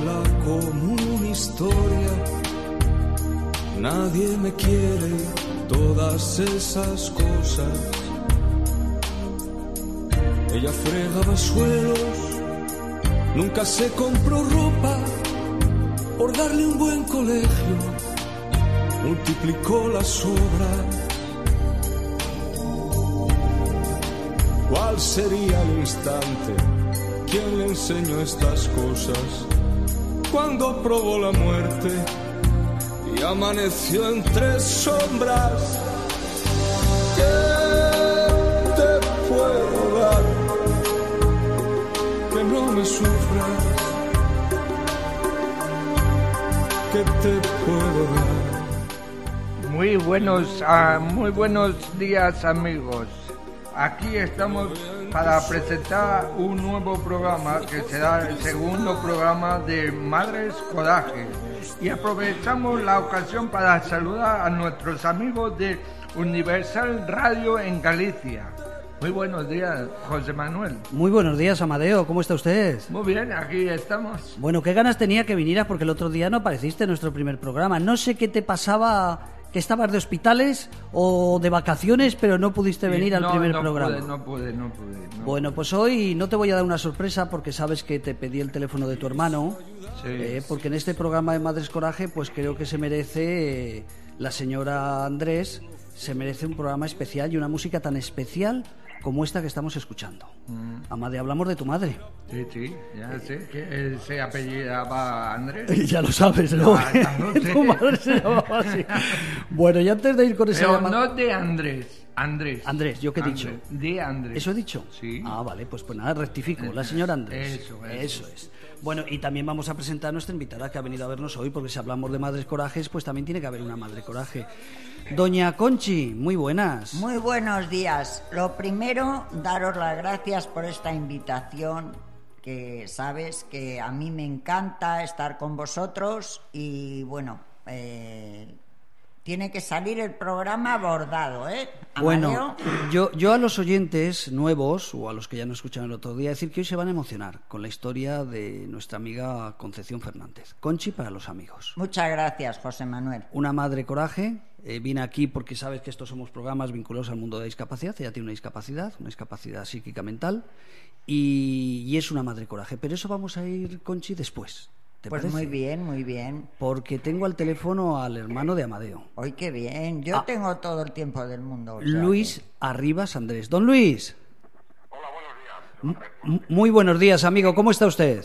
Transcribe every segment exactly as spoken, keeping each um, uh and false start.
sola como una historia. Nadie me quiere, todas esas cosas. Ella fregaba suelos, nunca se compró ropa por darle un buen colegio, multiplicó las obras. ¿Cuál sería el instante? ¿Quién le enseñó estas cosas? Cuando probó la muerte y amaneció entre sombras. ¿Qué te puedo dar? Que no me sufras. ¿Qué te puedo dar? Muy buenos, uh, muy buenos días, amigos. Aquí estamos para presentar un nuevo programa que será el segundo programa de Madres Coraje. Y aprovechamos la ocasión para saludar a nuestros amigos de Universal Radio en Galicia. Muy buenos días, José Manuel. Muy buenos días, Amadeo. ¿Cómo está usted? Muy bien, aquí estamos. Bueno, qué ganas tenía que vinieras porque el otro día no apareciste en nuestro primer programa. No sé qué te pasaba, que estabas de hospitales o de vacaciones, pero no pudiste venir sí, al no, primer no programa. Pude, no pude, no pude. No bueno, pude. Pues hoy no te voy a dar una sorpresa porque sabes que te pedí el teléfono de tu hermano. Sí. Eh, porque en este programa de Madres Coraje, pues creo que se merece, eh, la señora Andrés, se merece un programa especial y una música tan especial como esta que estamos escuchando. Mm. Amadeo, hablamos de tu madre. Sí, sí, ya eh, sé que se apellidaba Andrés. Ya lo sabes, ¿no? Ah, no sé. Tu madre se llamaba así. Bueno, y antes de ir con ese... Pero llama... no de Andrés, Andrés. Andrés, ¿yo qué he Andrés. dicho? De Andrés. ¿Eso he dicho? Sí. Ah, vale, pues pues nada, rectifico. La señora Andrés. Eso, eso. Eso es. Bueno, y también vamos a presentar a nuestra invitada que ha venido a vernos hoy, porque si hablamos de Madres Corajes, pues también tiene que haber una Madre Coraje. Doña Conchi, muy buenas. Muy buenos días. Lo primero, daros las gracias por esta invitación, que sabes que a mí me encanta estar con vosotros y bueno, eh, tiene que salir el programa bordado, ¿eh? Bueno, yo, yo a los oyentes nuevos, o a los que ya no escucharon el otro día, decir que hoy se van a emocionar con la historia de nuestra amiga Concepción Fernández. Conchi para los amigos. Muchas gracias, José Manuel. Una madre coraje. Eh, vine aquí porque sabes que estos somos programas vinculados al mundo de la discapacidad. Ella tiene una discapacidad, una discapacidad psíquica mental, y, y es una madre coraje. Pero eso vamos a ir, Conchi, después. ¿Te pues parece? Muy bien, muy bien. Porque tengo al teléfono al hermano de Amadeo. ¡Ay, qué bien! Yo ah, tengo todo el tiempo del mundo. O sea Luis que... Arribas Andrés. Don Luis. Hola, buenos días. M- muy buenos días, amigo. ¿Cómo está usted?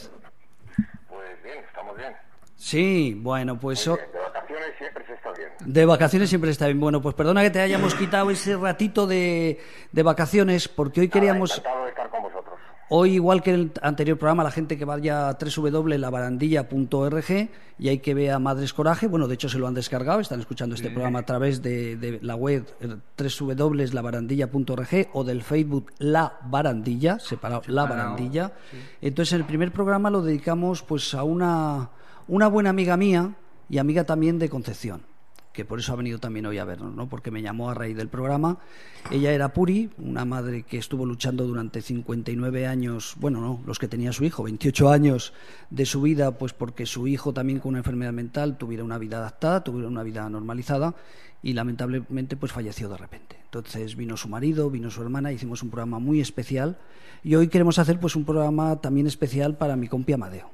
Pues bien, estamos bien. Sí, bueno, pues... Muy bien. De vacaciones siempre se está bien. De vacaciones siempre está bien. Bueno, pues perdona que te hayamos quitado ese ratito de, de vacaciones, porque hoy queríamos... Nada, encantado de estar con vosotros. Hoy, igual que el anterior programa, la gente que vaya a doble u doble u doble u punto la barandilla punto org y hay que ver a Madres Coraje. Bueno, de hecho se lo han descargado, están escuchando este sí. programa a través de, de la web doble u doble u doble u punto la barandilla punto org o del Facebook La Barandilla, separado, separado. La Barandilla. Sí. Entonces, el primer programa lo dedicamos pues a una, una buena amiga mía y amiga también de Concepción, que por eso ha venido también hoy a vernos, ¿no? Porque me llamó a raíz del programa. Ella era Puri, una madre que estuvo luchando durante cincuenta y nueve años, bueno, no, los que tenía su hijo, veintiocho años de su vida, pues porque su hijo también con una enfermedad mental tuviera una vida adaptada, tuviera una vida normalizada y lamentablemente pues falleció de repente. Entonces vino su marido, vino su hermana, hicimos un programa muy especial y hoy queremos hacer pues un programa también especial para mi compi Amadeo.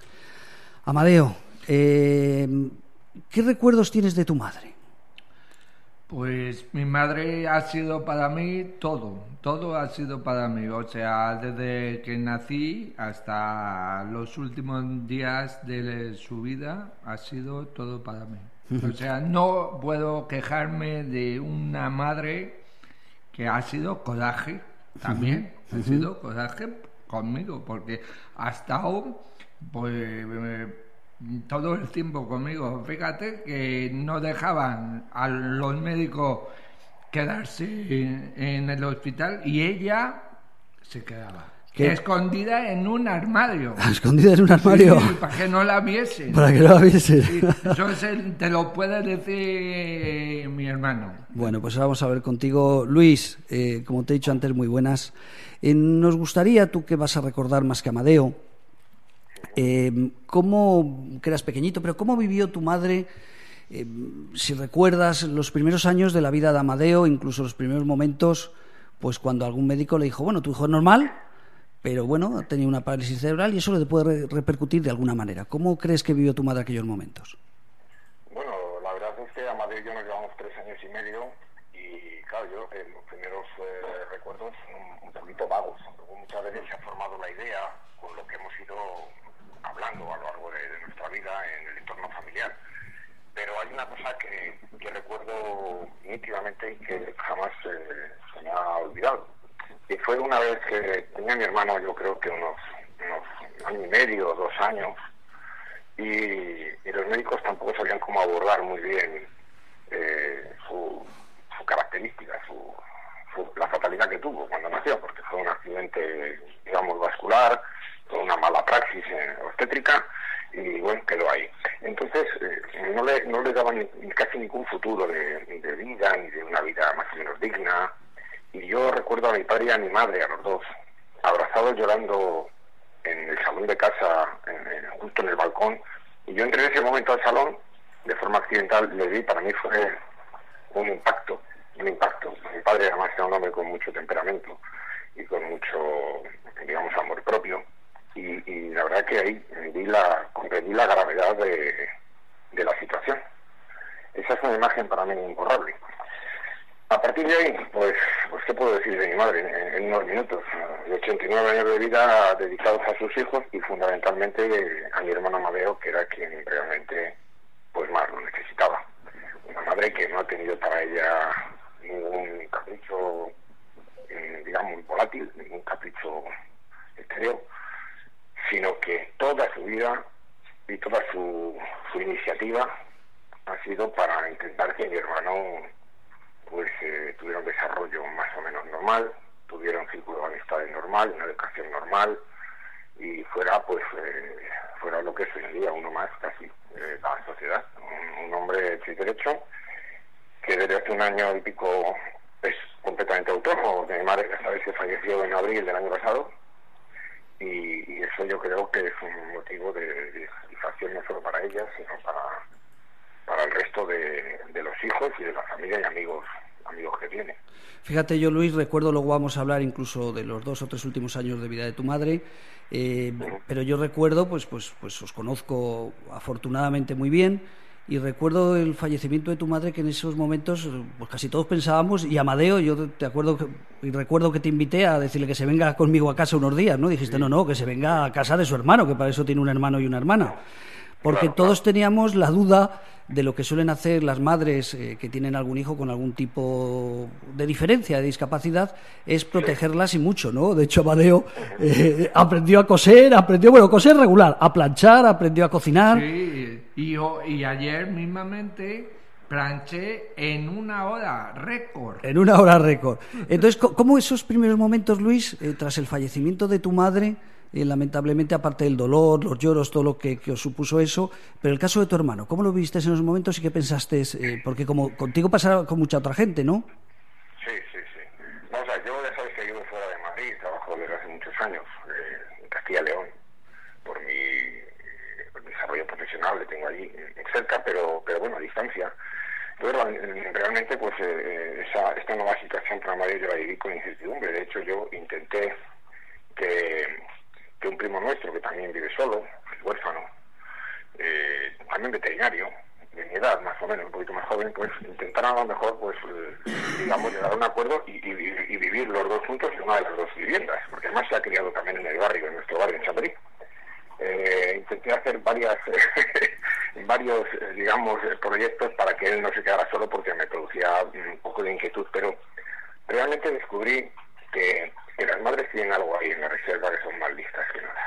Amadeo, eh... ¿qué recuerdos tienes de tu madre? Pues mi madre ha sido para mí todo, todo ha sido para mí, o sea, desde que nací hasta los últimos días de su vida ha sido todo para mí. O sea, no puedo quejarme de una madre que ha sido coraje también, uh-huh. ha sido coraje conmigo, porque hasta hoy, pues... todo el tiempo conmigo. Fíjate que no dejaban a los médicos quedarse en el hospital y ella se quedaba ¿Qué? escondida en un armario. ¿Escondida en un armario? Sí, para que no la viesen. Para que no la viesen. Sí, eso es el, te lo puede decir mi hermano. Bueno, pues vamos a ver contigo. Luis, eh, como te he dicho antes, muy buenas. Eh, nos gustaría, tú que vas a recordar más que Amadeo, Eh, ¿Cómo, que eras pequeñito, pero cómo vivió tu madre, eh, si recuerdas los primeros años de la vida de Amadeo, incluso los primeros momentos, pues cuando algún médico le dijo, bueno, tu hijo es normal, pero bueno, ha tenido una parálisis cerebral y eso le puede re- repercutir de alguna manera? ¿Cómo crees que vivió tu madre aquellos momentos? Bueno, la verdad es que Amadeo y yo nos llevamos tres años y medio y claro, yo eh, los primeros eh, recuerdos son un poquito vagos. Luego muchas veces se ha formado la idea con lo que hemos ido hablando a lo largo de, de nuestra vida en el entorno familiar. Pero hay una cosa que, que recuerdo nítidamente y que jamás eh, se me ha olvidado. Y fue una vez que tenía mi hermano, yo creo que unos, unos año y medio, dos años, y, y los médicos tampoco sabían cómo abordar muy bien eh, su, su característica, su, su, la fatalidad que tuvo cuando nació, porque fue un accidente, digamos, vascular, una mala praxis eh, obstétrica, y bueno, quedó ahí. Entonces, eh, no le no le daban ni, ni casi ningún futuro de, ni de vida, ni de una vida más o menos digna. Y yo recuerdo a mi padre y a mi madre, a los dos, abrazados llorando en el salón de casa, en, en, justo en el balcón. Y yo entré en ese momento al salón, de forma accidental, le vi, para mí fue un impacto, un impacto. Mi padre además era un hombre con mucho temperamento y con mucho, digamos, amor propio. Y, y la verdad que ahí vi la, comprendí la gravedad de, de la situación. Esa es una imagen para mí imborrable. A partir de ahí, pues, pues ¿qué puedo decir de mi madre en, en unos minutos? De ochenta y nueve años de vida dedicados a sus hijos y fundamentalmente a mi hermano Amadeo, que era quien realmente pues más lo necesitaba. Una madre que no ha tenido para ella ningún capricho, eh, digamos, volátil, ningún capricho estéreo, sino que toda su vida y toda su, su iniciativa ha sido para intentar que mi hermano pues eh, tuviera un desarrollo más o menos normal, tuviera un círculo de amistades normal, una educación normal y fuera pues eh, fuera lo que es hoy en día uno más casi de la sociedad, un, un hombre hecho y derecho que desde hace un año y pico es completamente autónomo. Mi madre, ya sabes, que falleció en abril del año pasado. Y, y eso yo creo que es un motivo de, de satisfacción no solo para ella, sino para, para el resto de, de los hijos y de la familia y amigos amigos que tiene. Fíjate, yo, Luis, recuerdo, luego vamos a hablar incluso de los dos o tres últimos años de vida de tu madre, eh, uh-huh. pero yo recuerdo, pues, pues, pues os conozco afortunadamente muy bien. Y recuerdo el fallecimiento de tu madre, que en esos momentos pues casi todos pensábamos, y Amadeo, yo te acuerdo que, y recuerdo que te invité a decirle que se venga conmigo a casa unos días, ¿no? Dijiste, sí. no, no, que se venga a casa de su hermano, que para eso tiene un hermano y una hermana. Porque claro, todos claro. teníamos la duda de lo que suelen hacer las madres eh, que tienen algún hijo con algún tipo de diferencia, de discapacidad, es protegerlas y mucho, ¿no? De hecho, Amadeo eh, aprendió a coser, aprendió, bueno, coser regular, a planchar, aprendió a cocinar. Sí, y, yo, y ayer mismamente planché en una hora récord. En una hora récord. Entonces, ¿cómo esos primeros momentos, Luis, eh, tras el fallecimiento de tu madre, Eh, lamentablemente, aparte del dolor, los lloros, todo lo que, que os supuso eso, pero el caso de tu hermano, ¿cómo lo viste en esos momentos y qué pensaste? Eh, porque como contigo pasaba con mucha otra gente, ¿no? Sí, sí, sí. No, o sea, yo ya sabes que vivo fuera de Madrid, trabajo desde hace muchos años eh, en Castilla y León, por mi, por mi desarrollo profesional, le tengo allí cerca, pero, pero bueno, a distancia. Pero realmente, pues, eh, esa, esta nueva situación para Madrid yo la viví con incertidumbre. De hecho, yo intenté que... que un primo nuestro, que también vive solo, huérfano, eh, también veterinario, de mi edad más o menos, un poquito más joven, pues intentaron a lo mejor, pues eh, digamos, llegar a un acuerdo y, y, y vivir los dos juntos en una de las dos viviendas, porque además se ha criado también en el barrio, en nuestro barrio, en Chamberí. Eh, intenté hacer varias, varios, eh, digamos, proyectos para que él no se quedara solo, porque me producía un poco de inquietud, pero realmente descubrí que que las madres tienen algo ahí en la reserva que son más listas que nada.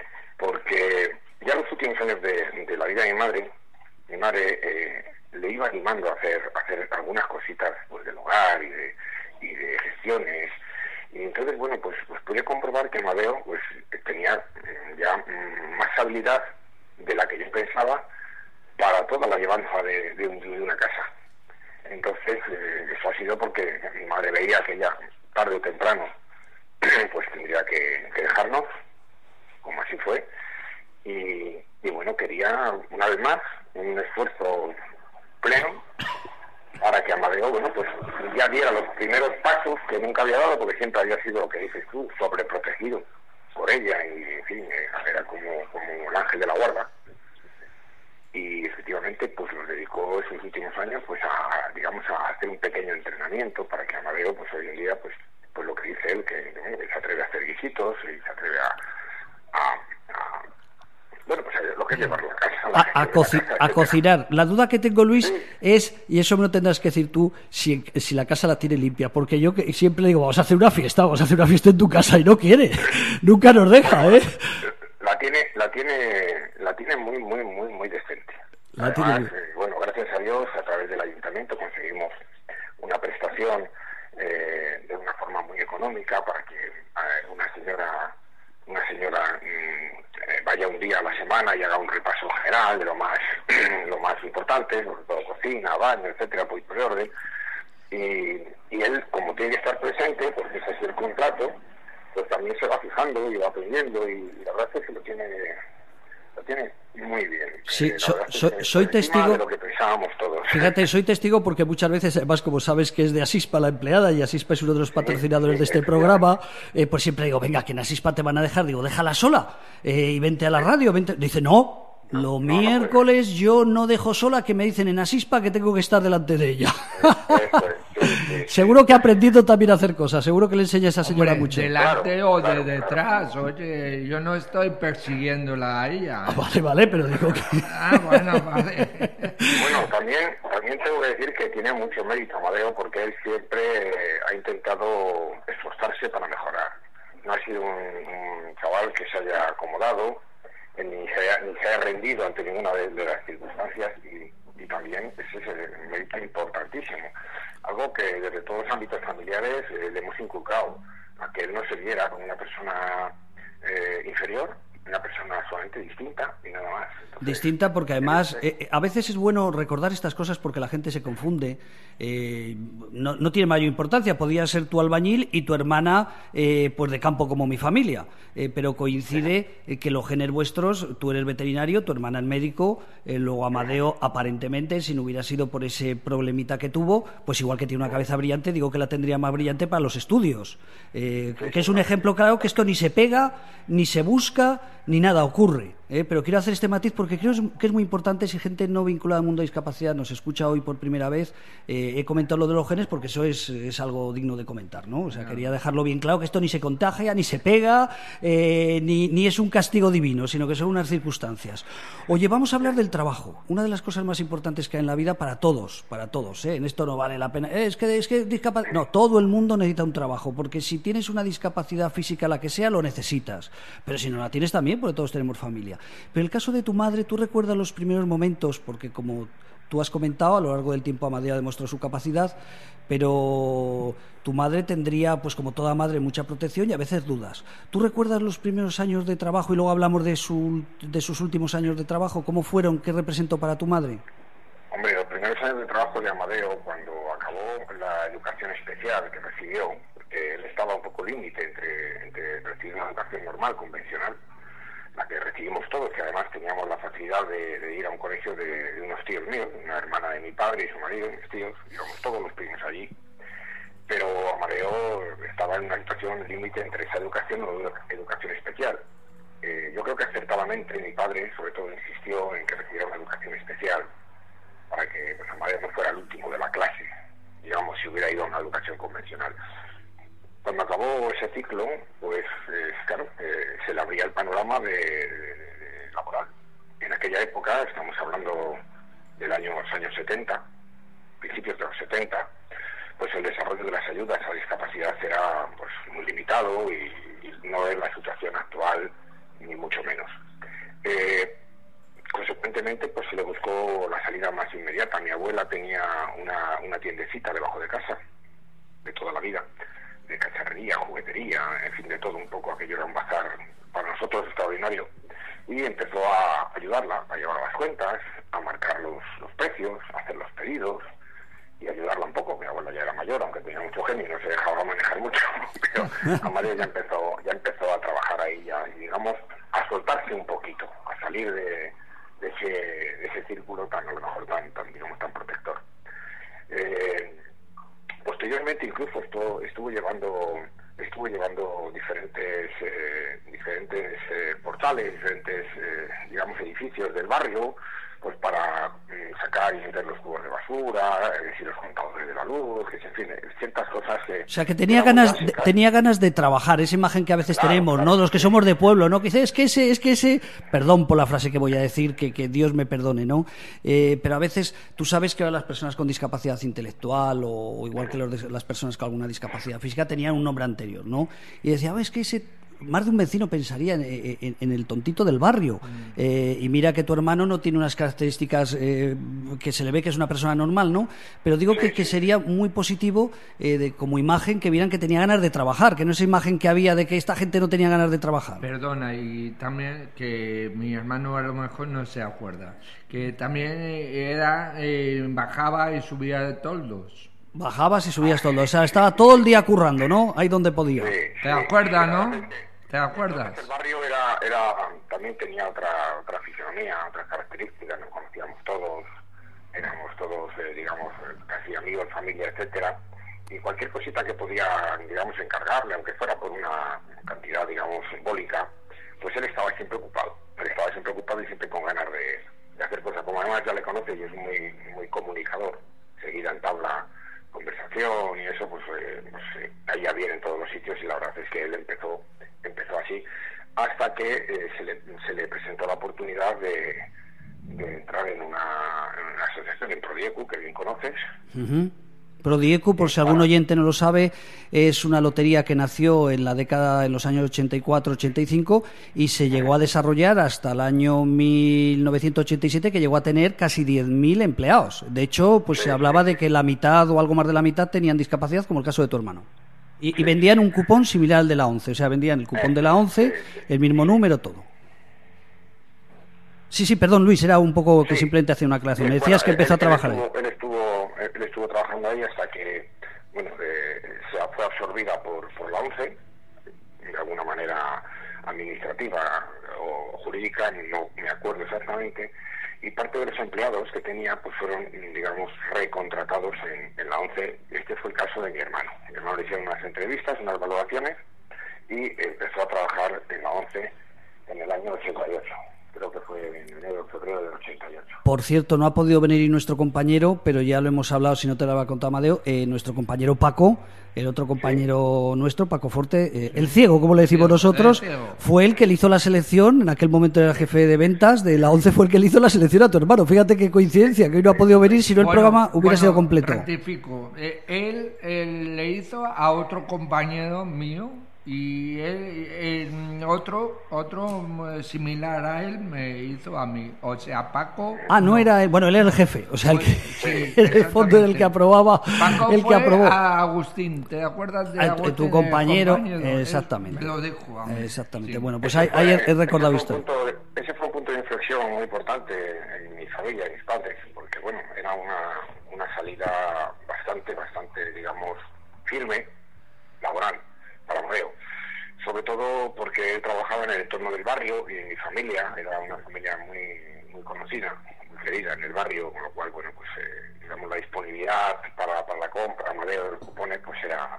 Porque ya los últimos años de, de la vida de mi madre, mi madre eh, le iba animando a hacer, a hacer algunas cositas pues, del hogar y de, y de gestiones. Y entonces, bueno, pues, pues pude comprobar que Amadeo pues, tenía ya más habilidad de la que yo pensaba para toda la llevanza de, de, un, de una casa. Entonces, eh, eso ha sido porque mi madre veía que ya tarde o temprano pues tendría que, que dejarnos, como así fue, y, y bueno, quería una vez más un esfuerzo pleno para que Amadeo, bueno, pues ya diera los primeros pasos que nunca había dado, porque siempre había sido lo que dices tú, sobreprotegido por ella, y en fin, era como, como el ángel de la guarda. Y efectivamente pues nos dedicó esos últimos años pues a, digamos, a hacer un pequeño entrenamiento para que Amadeo pues hoy en día pues pues lo que dice él, que, bueno, que se atreve a hacer guisitos y se atreve a, a, a bueno, pues lo que es llevarlo a casa. A, a, coci casa, a cocinar. La duda que tengo, Luis, sí. es, y eso me lo tendrás que decir tú, si, si la casa la tiene limpia, porque yo que siempre le digo, vamos a hacer una fiesta, vamos a hacer una fiesta en tu casa, y no quiere, nunca nos deja, ¿eh? La tiene, la tiene, la tiene muy, muy, muy, muy decente. La Además, tiene... eh, bueno, gracias a Dios, a través del ayuntamiento conseguimos una prestación eh, de una forma muy económica para que eh, una señora, una señora mm, eh, vaya un día a la semana y haga un repaso general de lo más, lo más importante, sobre todo cocina, baño, etcétera, pues por orden. Y, y él, como tiene que estar presente, porque ese es el contrato, pues también se va fijando y va aprendiendo, y, y la verdad es que lo tiene, lo tiene muy bien. Sí, eh, so, so, soy testigo de lo que pensábamos todos. Fíjate, soy testigo porque muchas veces, además, como sabes que es de Asispa la empleada, y Asispa es uno de los patrocinadores de este programa, eh, pues siempre digo, venga, que en Asispa te van a dejar, digo, déjala sola eh, y vente a la radio, vente. Dice, no, no lo no, miércoles no yo no dejo sola, que me dicen en Asispa que tengo que estar delante de ella. Eso es. Sí, sí, seguro que ha aprendido también a hacer cosas, seguro que le enseña a esa señora Hombre, mucho. Delante claro, o de claro, detrás, claro. Oye, yo no estoy persiguiéndola a ella. Ah, vale, vale, pero digo que... Ah, bueno, vale. Bueno, también, también tengo que decir que tiene mucho mérito Amadeo, porque él siempre ha intentado esforzarse para mejorar. No ha sido un, un chaval que se haya acomodado, ni se haya, ni se haya rendido ante ninguna de, de las circunstancias, y, y también ese es el mérito importantísimo. Algo que desde todos los ámbitos familiares eh, le hemos inculcado, a que él no se viera como una persona eh, inferior, una persona solamente distinta y nada más. Entonces, distinta porque además eh, a veces es bueno recordar estas cosas porque la gente se confunde. Eh, no, no tiene mayor importancia, podía ser tu albañil y tu hermana eh, pues de campo como mi familia, eh, pero coincide eh, que los genes vuestros, tú eres veterinario, tu hermana es médico, eh, luego Amadeo aparentemente, si no hubiera sido por ese problemita que tuvo, pues igual que tiene una cabeza brillante, digo que la tendría más brillante para los estudios, eh, que es un ejemplo claro que esto ni se pega, ni se busca, ni nada ocurre, ¿eh? Pero quiero hacer este matiz porque creo que es muy importante. Si gente no vinculada al mundo de discapacidad nos escucha hoy por primera vez, eh, he comentado lo de los genes porque eso es, es algo digno de comentar, ¿no? O sea, quería dejarlo bien claro, que esto ni se contagia, ni se pega, eh, ni, ni es un castigo divino, sino que son unas circunstancias. Oye, vamos a hablar del trabajo, una de las cosas más importantes que hay en la vida para todos, para todos, ¿eh? En esto no vale la pena, eh, es que, es que discapacidad... No, todo el mundo necesita un trabajo, porque si tienes una discapacidad física, la que sea, lo necesitas, pero si no la tienes también, porque todos tenemos familia. Pero el caso de tu madre, ¿tú recuerdas los primeros momentos? Porque como tú has comentado, a lo largo del tiempo Amadeo demostró su capacidad, pero tu madre tendría, pues como toda madre, mucha protección y a veces dudas. ¿Tú recuerdas los primeros años de trabajo y luego hablamos de, su, de sus últimos años de trabajo? ¿Cómo fueron? ¿Qué representó para tu madre? Hombre, los primeros años de trabajo de Amadeo, cuando acabó la educación especial que recibió, porque él estaba un poco límite entre, entre recibir una educación normal, convencional, la que recibimos todos, que además teníamos la facilidad de, de ir a un colegio de, de unos tíos míos, una hermana de mi padre y su marido, mis tíos, íbamos todos los primos allí, pero Amadeo estaba en una situación límite entre esa educación o educación especial. Eh, yo creo que acertadamente mi padre, sobre todo, insistió en que recibiera una educación especial, para que pues, Amadeo no fuera el último de la clase, digamos, si hubiera ido a una educación convencional. Cuando acabó ese ciclo, pues eh, claro, eh, se le abría el panorama de, de, de laboral. En aquella época, estamos hablando del año, los años setenta, principios de los setenta, pues el desarrollo de las ayudas a discapacidad era pues muy limitado y, y no es la situación actual, ni mucho menos. Eh, consecuentemente, pues se le buscó la salida más inmediata. Mi abuela tenía una, una tiendecita debajo de casa, de toda la vida, de cacharrería, juguetería, en fin, de todo un poco. Aquello era un bazar para nosotros extraordinario, y empezó a ayudarla, a llevar las cuentas, a marcar los, los precios, a hacer los pedidos y ayudarla un poco. Mi abuela ya era mayor, aunque tenía mucho genio y no se dejaba manejar mucho, pero Amadeo ya empezó, ya empezó a trabajar ahí, ya, y digamos, a soltarse un poquito, a de ese, de ese círculo tan, a lo mejor tan, tan, digamos, tan protector. Eh, posteriormente incluso esto, estuve llevando estuve llevando diferentes eh, diferentes eh, portales, diferentes eh, digamos edificios del barrio, pues para eh, sacar y meter los cubos de basura, es decir, los contadores de la luz, que en fin, ciertas cosas que... O sea, que tenía ganas de, tenía ganas de trabajar, esa imagen que a veces claro, tenemos, claro, ¿no? Los que somos de pueblo, ¿no? Que dice, es que ese, es que ese, perdón por la frase que voy a decir, que, que Dios me perdone, ¿no? Eh, pero a veces, tú sabes que ahora las personas con discapacidad intelectual, o, o igual que los, las personas con alguna discapacidad física, tenían un nombre anterior, ¿no? Y decía, ves que ese... más de un vecino pensaría en, en, en el tontito del barrio. Mm. Eh, y mira que tu hermano no tiene unas características eh, que se le ve que es una persona normal, ¿no? Pero digo que, que sería muy positivo eh, de, como imagen que vieran que tenía ganas de trabajar, que no esa imagen que había de que esta gente no tenía ganas de trabajar. Perdona, y también que mi hermano a lo mejor no se acuerda, que también era eh, bajaba y subía toldos. Bajabas y subías toldos, o sea, estaba todo el día currando, ¿no? Ahí donde podía. Sí, ¿Te acuerdas, no? ¿Te acuerdas? El barrio era, era también tenía otra otra fisonomía, otras características, nos conocíamos todos, éramos todos, eh, digamos, casi amigos, familia, etcétera, y cualquier cosita que podía, digamos, encargarle, aunque fuera por una cantidad, digamos, simbólica, pues él estaba siempre ocupado, él estaba siempre ocupado y siempre con ganas de, de hacer cosas. Como además ya le conoce y es muy muy comunicador, seguida entabla conversación y eso, pues, eh, pues eh, caía bien en todos los sitios, y la verdad es que él empezó empezó así hasta que eh, se, le, se le presentó la oportunidad de, de entrar en una, en una asociación, en Prodiecu, que bien conoces. Uh-huh. Prodiecu, por si algún oyente no lo sabe, es una lotería que nació en la década, en los años ochenta y cuatro ochenta y cinco, y se llegó a desarrollar hasta el año mil novecientos ochenta y siete, que llegó a tener casi diez mil empleados. De hecho, pues sí, se hablaba de que la mitad o algo más de la mitad tenían discapacidad, como el caso de tu hermano. Y, y vendían un cupón similar al de la ONCE, o sea, vendían el cupón de la ONCE, el mismo número, todo. Sí, sí, perdón, Luis, era un poco que sí. Simplemente hacía una aclaración. Me decías bueno, que empezó él, a trabajar él estuvo, ahí. Él estuvo, él estuvo trabajando ahí hasta que, bueno, eh, se fue absorbida por, por la ONCE, de alguna manera administrativa o jurídica, no me acuerdo exactamente, y parte de los empleados que tenía pues fueron, digamos, recontratados en, en la ONCE. Este fue el caso de mi hermano. Mi hermano le hicieron unas entrevistas, unas valoraciones, y empezó a trabajar en la ONCE en el año ochenta y ocho. Creo que fue en enero o febrero del ochenta y ocho. Por cierto, no ha podido venir nuestro compañero, pero ya lo hemos hablado, si no te lo había contado Amadeo, eh, nuestro compañero Paco, el otro compañero sí. nuestro, Paco Forte, eh, el ciego, como le decimos sí, nosotros, fue el que le hizo la selección, en aquel momento era el jefe de ventas de la ONCE, fue el que le hizo la selección a tu hermano. Fíjate qué coincidencia, que hoy no ha podido venir, si no el bueno, programa hubiera bueno, sido completo. Rectifico, eh, él, él le hizo a otro compañero mío, y él, él, otro otro similar a él me hizo a mí, o sea, Paco. Ah, no, no. era él, bueno, él era el jefe, o sea, el que sí, en el fondo era el que aprobaba. Paco el fue que aprobó. A Agustín, ¿te acuerdas de Agustín? Tu compañero, compañero exactamente. Él lo dijo a mí. Exactamente, sí. Bueno, pues ahí he recordado esto. De, ese fue un punto de inflexión muy importante en mi familia, en mis padres, porque bueno, era una, una salida bastante, bastante, digamos, firme, laboral, para Amadeo. Sobre todo porque él trabajaba en el entorno del barrio y en mi familia, era una familia muy muy conocida, muy querida en el barrio, con lo cual, bueno, pues eh, digamos la disponibilidad para, para la compra, Amadeo de los cupones, pues era,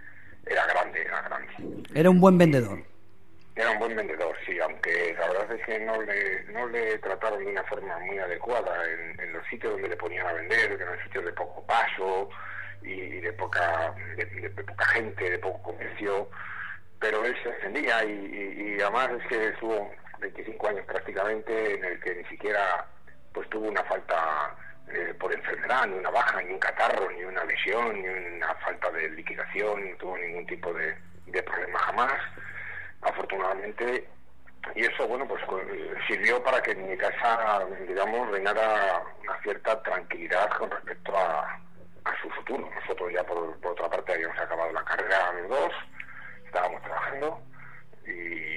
era grande, era grande. Era un buen vendedor. Era un buen vendedor, sí, aunque la verdad es que no le, no le trataron de una forma muy adecuada en, en los sitios donde le ponían a vender, que eran sitios de poco paso y de poca, de, de, de poca gente, de poco comercio. Pero él se defendía y, y, y además es que estuvo veinticinco años prácticamente en el que ni siquiera pues tuvo una falta eh, por enfermedad, ni una baja, ni un catarro, ni una lesión, ni una falta de liquidación, no tuvo ningún tipo de, de problema jamás, afortunadamente. Y eso, bueno, pues sirvió para que en mi casa, digamos, reinara una cierta tranquilidad con respecto a, a su futuro. Nosotros ya por, por otra parte habíamos acabado la carrera los dos, estábamos trabajando y,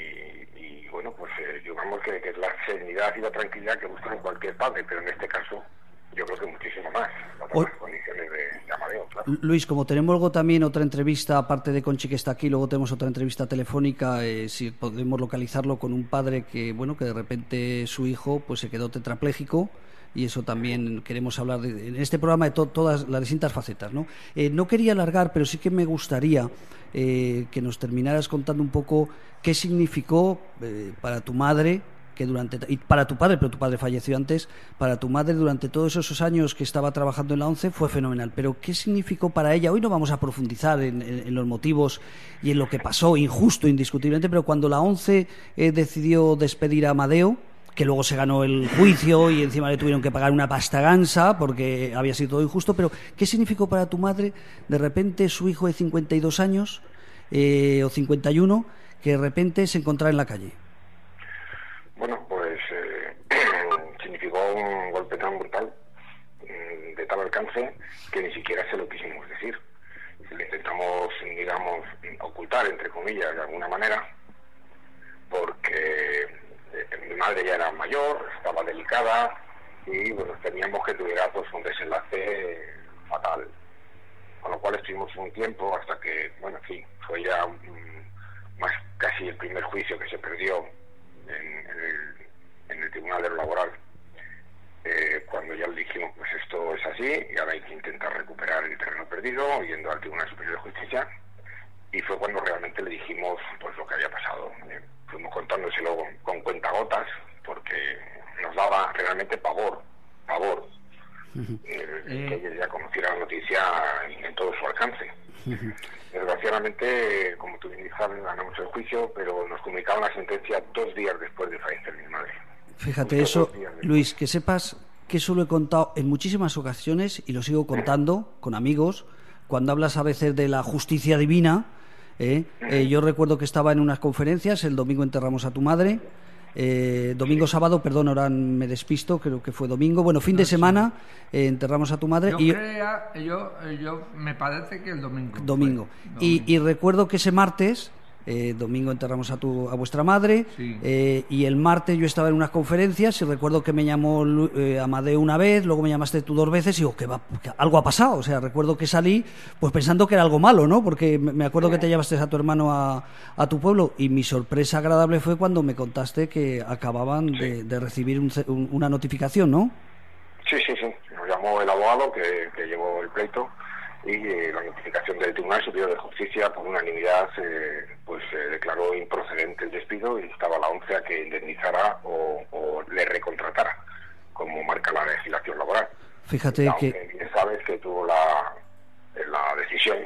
y bueno, pues eh, digamos que, que es la serenidad y la tranquilidad que buscan cualquier padre, pero en este caso yo creo que muchísimo más, las o... condiciones de, de Amadeo, claro. Luis, como tenemos luego también otra entrevista, aparte de Conchi que está aquí, luego tenemos otra entrevista telefónica, eh, si podemos localizarlo con un padre que, bueno, que de repente su hijo pues se quedó tetrapléjico, y eso también queremos hablar de, en este programa de to, todas las distintas facetas, ¿no? Eh, no quería alargar, pero sí que me gustaría eh, que nos terminaras contando un poco qué significó eh, para tu madre, que durante y para tu padre, pero tu padre falleció antes, para tu madre durante todos esos años que estaba trabajando en la ONCE fue fenomenal, pero ¿qué significó para ella? Hoy no vamos a profundizar en, en, en los motivos y en lo que pasó, injusto, indiscutiblemente, pero cuando la ONCE eh, decidió despedir a Amadeo, que luego se ganó el juicio y encima le tuvieron que pagar una pasta gansa porque había sido todo injusto, pero ¿qué significó para tu madre de repente su hijo de cincuenta y dos años eh, o cincuenta y uno que de repente se encontrara en la calle? Bueno, pues eh, significó un golpe tan brutal, de tal alcance, que ni siquiera se lo quisimos decir. Le intentamos, digamos, ocultar, entre comillas, de alguna manera, porque mi madre ya era mayor, estaba delicada y bueno, teníamos que tuviera pues un desenlace fatal, con lo cual estuvimos un tiempo hasta que, bueno, en fin, fue ya um, más casi el primer juicio que se perdió en, en, el, en el Tribunal de lo Laboral, eh, cuando ya le dijimos pues esto es así y ahora hay que intentar recuperar el terreno perdido yendo al Tribunal Superior de Justicia, y fue cuando realmente le dijimos pues lo que había pasado. Eh, fuimos contándoselo con, con cuentagotas porque nos daba realmente pavor, pavor, uh-huh. eh, eh. que ella ya conociera la noticia en, en todo su alcance. Uh-huh. Desgraciadamente, como tú bien dices, ganamos el juicio, pero nos comunicaron la sentencia dos días después de fallecer mi madre. Fíjate eso, Luis, que sepas que eso lo he contado en muchísimas ocasiones y lo sigo contando con amigos, cuando hablas a veces de la justicia divina. Eh, eh, yo recuerdo que estaba en unas conferencias, el domingo enterramos a tu madre, eh, domingo, sábado, perdón, ahora me despisto, creo que fue domingo, bueno, fin de semana, eh, enterramos a tu madre. Yo, y, crea, yo, yo me parece que el domingo. Domingo. Fue, domingo. Y, y recuerdo que ese martes... Eh, domingo enterramos a tu a vuestra madre, sí. eh, y el martes yo estaba en unas conferencias y recuerdo que me llamó eh, Amadeo una vez, luego me llamaste tú dos veces y digo, que, va, que algo ha pasado, o sea, recuerdo que salí pues pensando que era algo malo, ¿no? Porque me acuerdo que te llevaste a tu hermano a, a tu pueblo y mi sorpresa agradable fue cuando me contaste que acababan sí. de, de recibir un, un, una notificación, ¿no? Sí, sí, sí, nos llamó el abogado que, que llevó el pleito y eh, la notificación del Tribunal Superior de Justicia por unanimidad eh, pues eh, declaró improcedente el despido y estaba la ONCE a que indemnizara o, o le recontratara, como marca la legislación laboral. Fíjate la que... ONCE, bien sabes que tuvo la, la decisión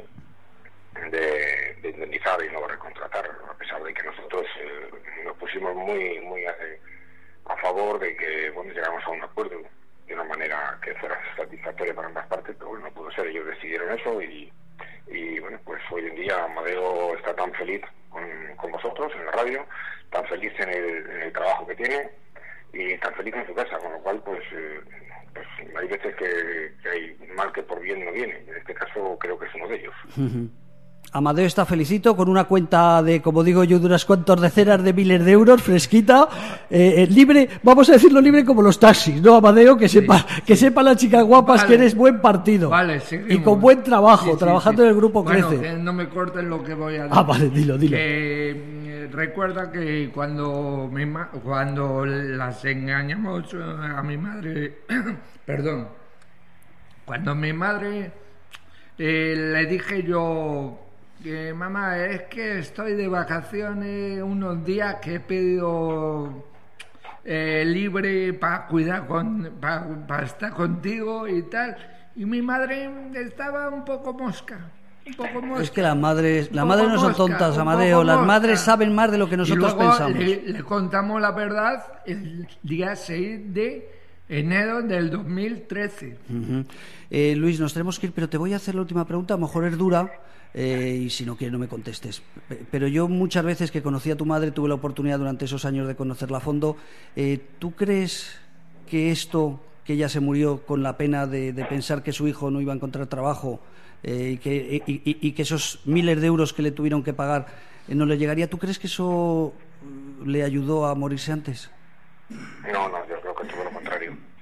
de, de indemnizar y no recontratar, a pesar de que nosotros eh, nos pusimos muy muy a, a favor de que bueno, llegáramos a un acuerdo de una manera que fuera satisfactoria para ambas partes, pero bueno, no pudo ser, ellos decidieron eso y, y bueno, pues hoy en día Amadeo está tan feliz con, con vosotros en la radio, tan feliz en el, en el trabajo que tiene y tan feliz en su casa, con lo cual pues, eh, pues hay veces que, que hay mal que por bien no viene, en este caso creo que es uno de ellos. Uh-huh. Amadeo está felicito con una cuenta de, como digo yo, de unas cuantas decenas de miles de euros, fresquita, eh, libre, vamos a decirlo libre como los taxis, ¿no, Amadeo? Que sepa, sí, que sí. sepa las chicas guapas vale. que eres buen partido. Vale, seguimos. Y con buen trabajo, sí, sí, trabajando sí. en el grupo bueno, Crece. Que no me corten lo que voy a decir. Ah, vale, dilo, dilo. Que, eh, recuerda que cuando, mi ma- cuando las engañamos a mi madre, perdón, cuando mi madre eh, le dije yo... que mamá, es que estoy de vacaciones unos días que he pedido eh, libre para cuidar con para pa estar contigo y tal, y mi madre estaba un poco mosca, un poco mosca. Es que las madres, las madres no son mosca, tontas, Amadeo, las madres saben más de lo que nosotros y luego pensamos. Le, le contamos la verdad el día seis de enero del dos mil trece. Uh-huh. eh, Luis, nos tenemos que ir, pero te voy a hacer la última pregunta, a lo mejor es dura. Eh, y si no quieres no me contestes, pero yo muchas veces que conocí a tu madre tuve la oportunidad durante esos años de conocerla a fondo. eh, ¿Tú crees que esto, que ella se murió con la pena de, de pensar que su hijo no iba a encontrar trabajo eh, y, que, y, y, y que esos miles de euros que le tuvieron que pagar eh, no le llegaría? ¿Tú crees que eso le ayudó a morirse antes? No, no, yo creo que todo lo contrario.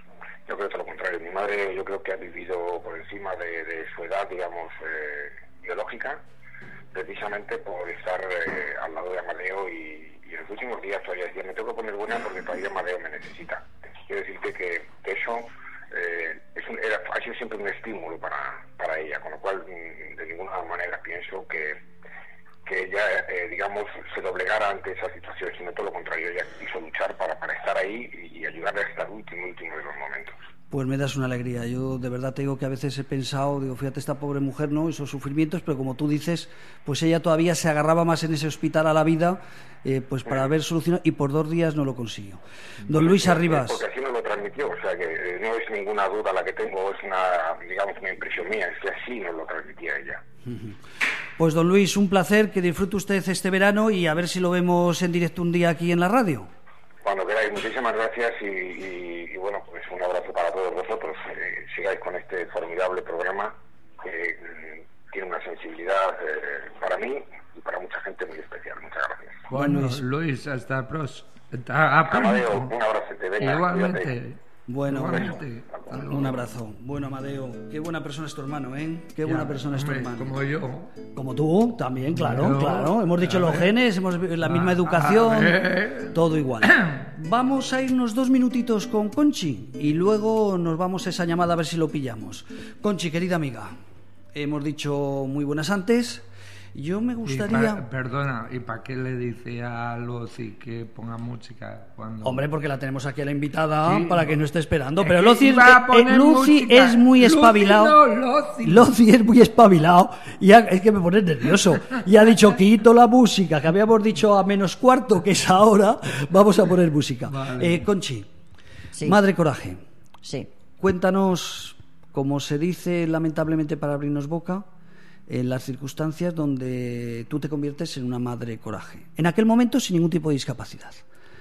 Yo creo todo lo contrario. Mi madre, yo creo que ha vivido por encima de, de su edad, digamos, eh, biológica, precisamente por estar eh, al lado de Amadeo y, y en los últimos días todavía decía, me tengo que poner buena porque todavía Amadeo me necesita. Quiero decirte que, que eso eh, es un, era, ha sido siempre un estímulo para, para ella, con lo cual de ninguna manera pienso que, que ella, eh, digamos, se doblegara ante esa situación, sino todo lo contrario, ella quiso luchar para, para estar ahí y, y ayudarle hasta el último, último de los momentos. Pues me das una alegría. Yo de verdad te digo que a veces he pensado, digo, fíjate esta pobre mujer, ¿no? Esos sufrimientos, pero como tú dices, pues ella todavía se agarraba más en ese hospital a la vida, eh, pues para ver solucionado, y por dos días no lo consiguió. Don Luis Arribas. Porque así nos lo transmitió, o sea que eh, no es ninguna duda la que tengo, es una, digamos, una impresión mía, es que así nos lo transmitía ella. Pues don Luis, un placer, que disfrute usted este verano y a ver si lo vemos en directo un día aquí en la radio. Cuando queráis, muchísimas gracias y, y, y bueno, pues un abrazo para todos vosotros. Eh, sigáis con este formidable programa que eh, tiene una sensibilidad eh, para mí y para mucha gente muy especial. Muchas gracias. Bueno, Luis, Luis hasta pronto. Amadeo, un abrazo. Te venga, igualmente. Cuídate. Bueno, Igualmente. un abrazo. Bueno, Amadeo, qué buena persona es tu hermano, ¿eh? Qué buena Ya, persona es tu hombre, hermano. Como yo. Como tú, también, claro, Yo, claro. Hemos dicho a los ver. genes, hemos la misma A- educación, a ver. todo igual. Vamos a irnos dos minutitos con Conchi y luego nos vamos a esa llamada a ver si lo pillamos. Conchi, querida amiga, hemos dicho muy buenas antes. Yo me Y gustaría... pa- perdona, ¿y para qué le dice a Lucy que ponga música cuando... Hombre, porque la tenemos aquí a la invitada Sí, para no. que no esté esperando. Es Pero que Lucy, iba a eh, poner Lucy música. es muy Lucy espabilado. no, Lucy. Lucy es muy espabilado. Y ha- es que me pone nervioso. Y ha dicho, quito la música, que habíamos dicho a menos cuarto, que es ahora. Vamos a poner música. Vale. Eh, Conchi, Sí. Madre Coraje, Sí. cuéntanos, como se dice lamentablemente para abrirnos boca, en las circunstancias donde tú te conviertes en una madre coraje. En aquel momento sin ningún tipo de discapacidad.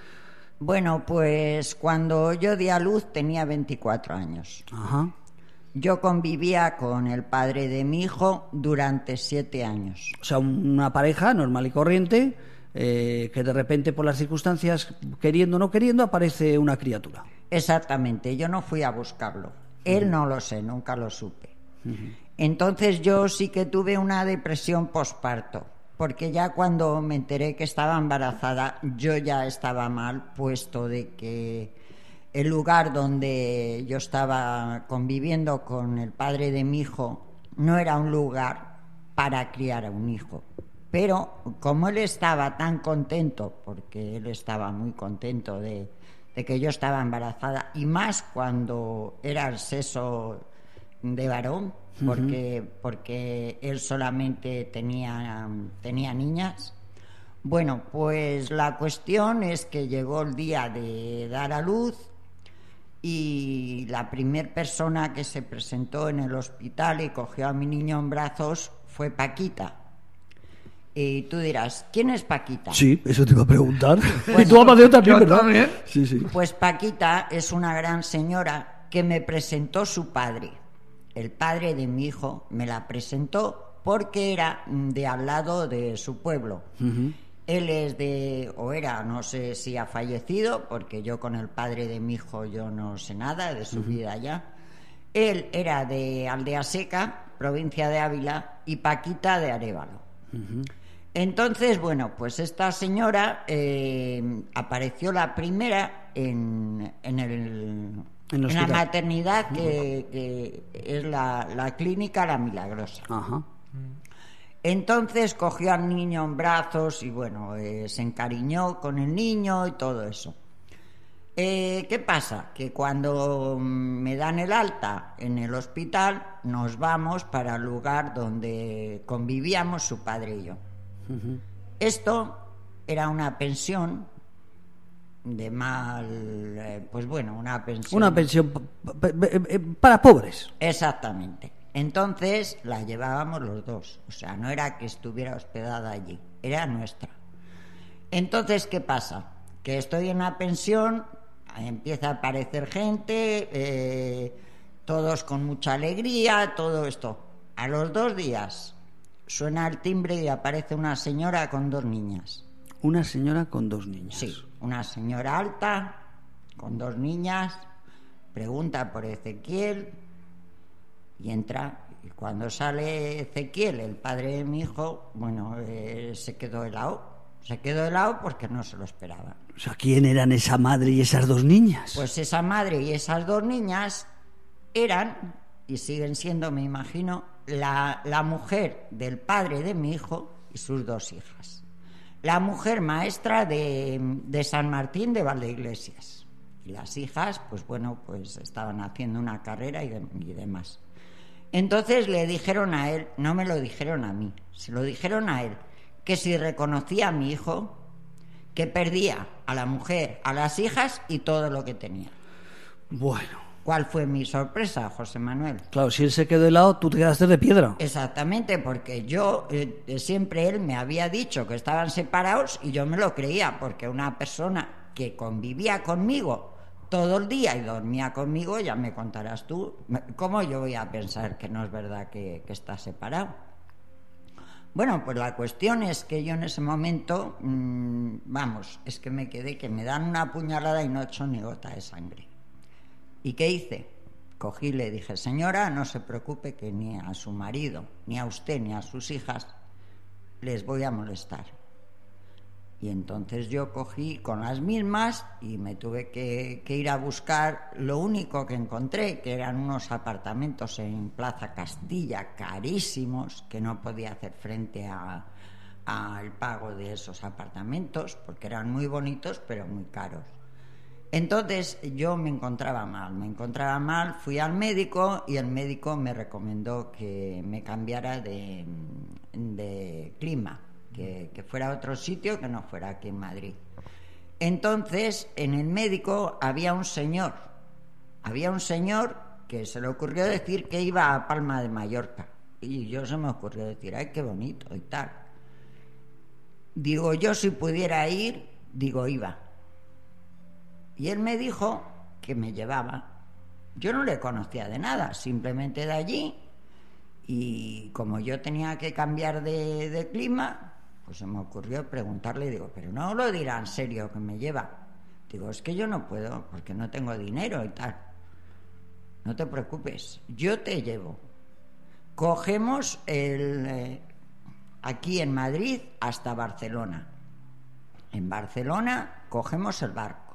Bueno, pues cuando yo di a luz tenía veinticuatro años. Ajá. Yo convivía con el padre de mi hijo durante siete años. O sea, un- una pareja normal y corriente, eh, que de repente por las circunstancias, queriendo o no queriendo, aparece una criatura. Exactamente, yo no fui a buscarlo. Él no lo sé, nunca lo supe. Entonces yo sí que tuve una depresión posparto, porque ya cuando me enteré que estaba embarazada, yo ya estaba mal, puesto de que el lugar donde yo estaba conviviendo con el padre de mi hijo no era un lugar para criar a un hijo. Pero como él estaba tan contento, porque él estaba muy contento de, de que yo estaba embarazada, y más cuando era el sexo de varón, porque, porque él solamente tenía, tenía niñas. Bueno, pues la cuestión es que llegó el día de dar a luz y la primer persona que se presentó en el hospital y cogió a mi niño en brazos fue Paquita. Y tú dirás, ¿quién es Paquita? Sí, eso te iba a preguntar. Pues- y tú, Amadeo, también, Yo ¿verdad? también. Sí, sí. Pues Paquita es una gran señora que me presentó su padre. El padre de mi hijo me la presentó porque era de al lado de su pueblo. Ujú. Él es de, o era, no sé si ha fallecido, porque yo con el padre de mi hijo yo no sé nada de su vida ya. Él era de Aldea Seca, provincia de Ávila, y Paquita de Arévalo. Entonces, bueno, pues esta señora eh, apareció la primera en, en, el, En el en la hospital. maternidad que, que es la, la clínica La Milagrosa. Ajá. Entonces cogió al niño en brazos y bueno, eh, se encariñó con el niño y todo eso. Eh, ¿Qué pasa? Que cuando mm, me dan el alta en el hospital, nos vamos para el lugar donde convivíamos su padre y yo. Esto era una pensión de mal, eh, pues bueno, una pensión. Una pensión pa- pa- pa- eh, para pobres. Exactamente. Entonces la llevábamos los dos, o sea, no era que estuviera hospedada allí, era nuestra. Entonces, ¿qué pasa? Que estoy en la pensión, empieza a aparecer gente, eh, todos con mucha alegría, todo esto. A los dos días suena el timbre y aparece una señora con dos niñas. Una señora con dos niñas. Sí, una señora alta, con dos niñas, pregunta por Ezequiel y entra. Y cuando sale Ezequiel, el padre de mi hijo, bueno, eh, se quedó helado. Se quedó helado porque no se lo esperaba. O sea, ¿quién eran esa madre y esas dos niñas? Pues esa madre y esas dos niñas eran, y siguen siendo, me imagino, la, la mujer del padre de mi hijo y sus dos hijas. La mujer maestra de, de San Martín de Valdeiglesias. Y las hijas, pues bueno, pues estaban haciendo una carrera y, de, y demás. Entonces le dijeron a él, no me lo dijeron a mí, se lo dijeron a él, que si reconocía a mi hijo, que perdía a la mujer, a las hijas y todo lo que tenía. Bueno. ¿Cuál fue mi sorpresa, José Manuel? Claro, si él se quedó helado, tú te quedaste de piedra. Exactamente, porque yo, eh, siempre él me había dicho que estaban separados y yo me lo creía, porque una persona que convivía conmigo todo el día y dormía conmigo, ya me contarás tú, ¿cómo yo voy a pensar que no es verdad que, que está separado? Bueno, pues la cuestión es que yo en ese momento, mmm, vamos, es que me quedé que me dan una puñalada y no echo ni gota de sangre. ¿Y qué hice? Cogí y le dije, señora, no se preocupe que ni a su marido, ni a usted, ni a sus hijas les voy a molestar. Y entonces yo cogí con las mismas y me tuve que, que ir a buscar lo único que encontré, que eran unos apartamentos en Plaza Castilla, carísimos, que no podía hacer frente a, al pago de esos apartamentos, porque eran muy bonitos, pero muy caros. Entonces yo me encontraba mal, me encontraba mal, fui al médico y el médico me recomendó que me cambiara de, de clima. Que, que fuera a otro sitio que no fuera aquí en Madrid. Entonces, en el médico había un señor, había un señor que se le ocurrió decir que iba a Palma de Mallorca. Y yo se me ocurrió decir, ay, qué bonito y tal. Digo, yo si pudiera ir, digo, iba. Y él me dijo que me llevaba. Yo no le conocía de nada, simplemente de allí. Y como yo tenía que cambiar de, de clima, pues se me ocurrió preguntarle, digo, pero no lo dirá en serio que me lleva. Digo, es que yo no puedo, porque no tengo dinero y tal. No te preocupes, yo te llevo. Cogemos el, eh, aquí en Madrid hasta Barcelona. En Barcelona cogemos el barco.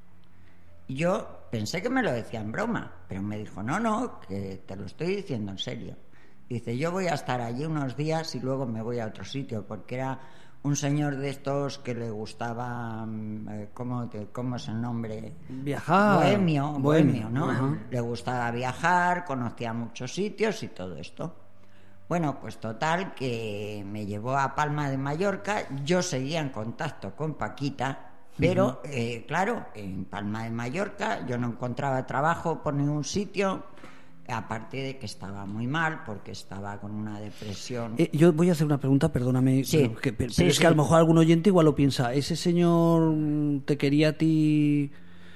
Y yo pensé que me lo decía en broma, pero me dijo, no, no, que te lo estoy diciendo en serio. Dice, yo voy a estar allí unos días y luego me voy a otro sitio, porque era un señor de estos que le gustaba, eh, ¿cómo, ¿cómo es el nombre? Viajar. Bohemio, bohemio, bohemio ¿no? Uh-huh. Le gustaba viajar, conocía muchos sitios y todo esto. Bueno, pues total, que me llevó a Palma de Mallorca, yo seguía en contacto con Paquita, pero, uh-huh. eh, claro, en Palma de Mallorca yo no encontraba trabajo por ningún sitio. Aparte de que estaba muy mal, porque estaba con una depresión. Eh, yo voy a hacer una pregunta, perdóname, sí, pero, que, pero sí, es sí. que a lo mejor algún oyente igual lo piensa. ¿Ese señor te quería a ti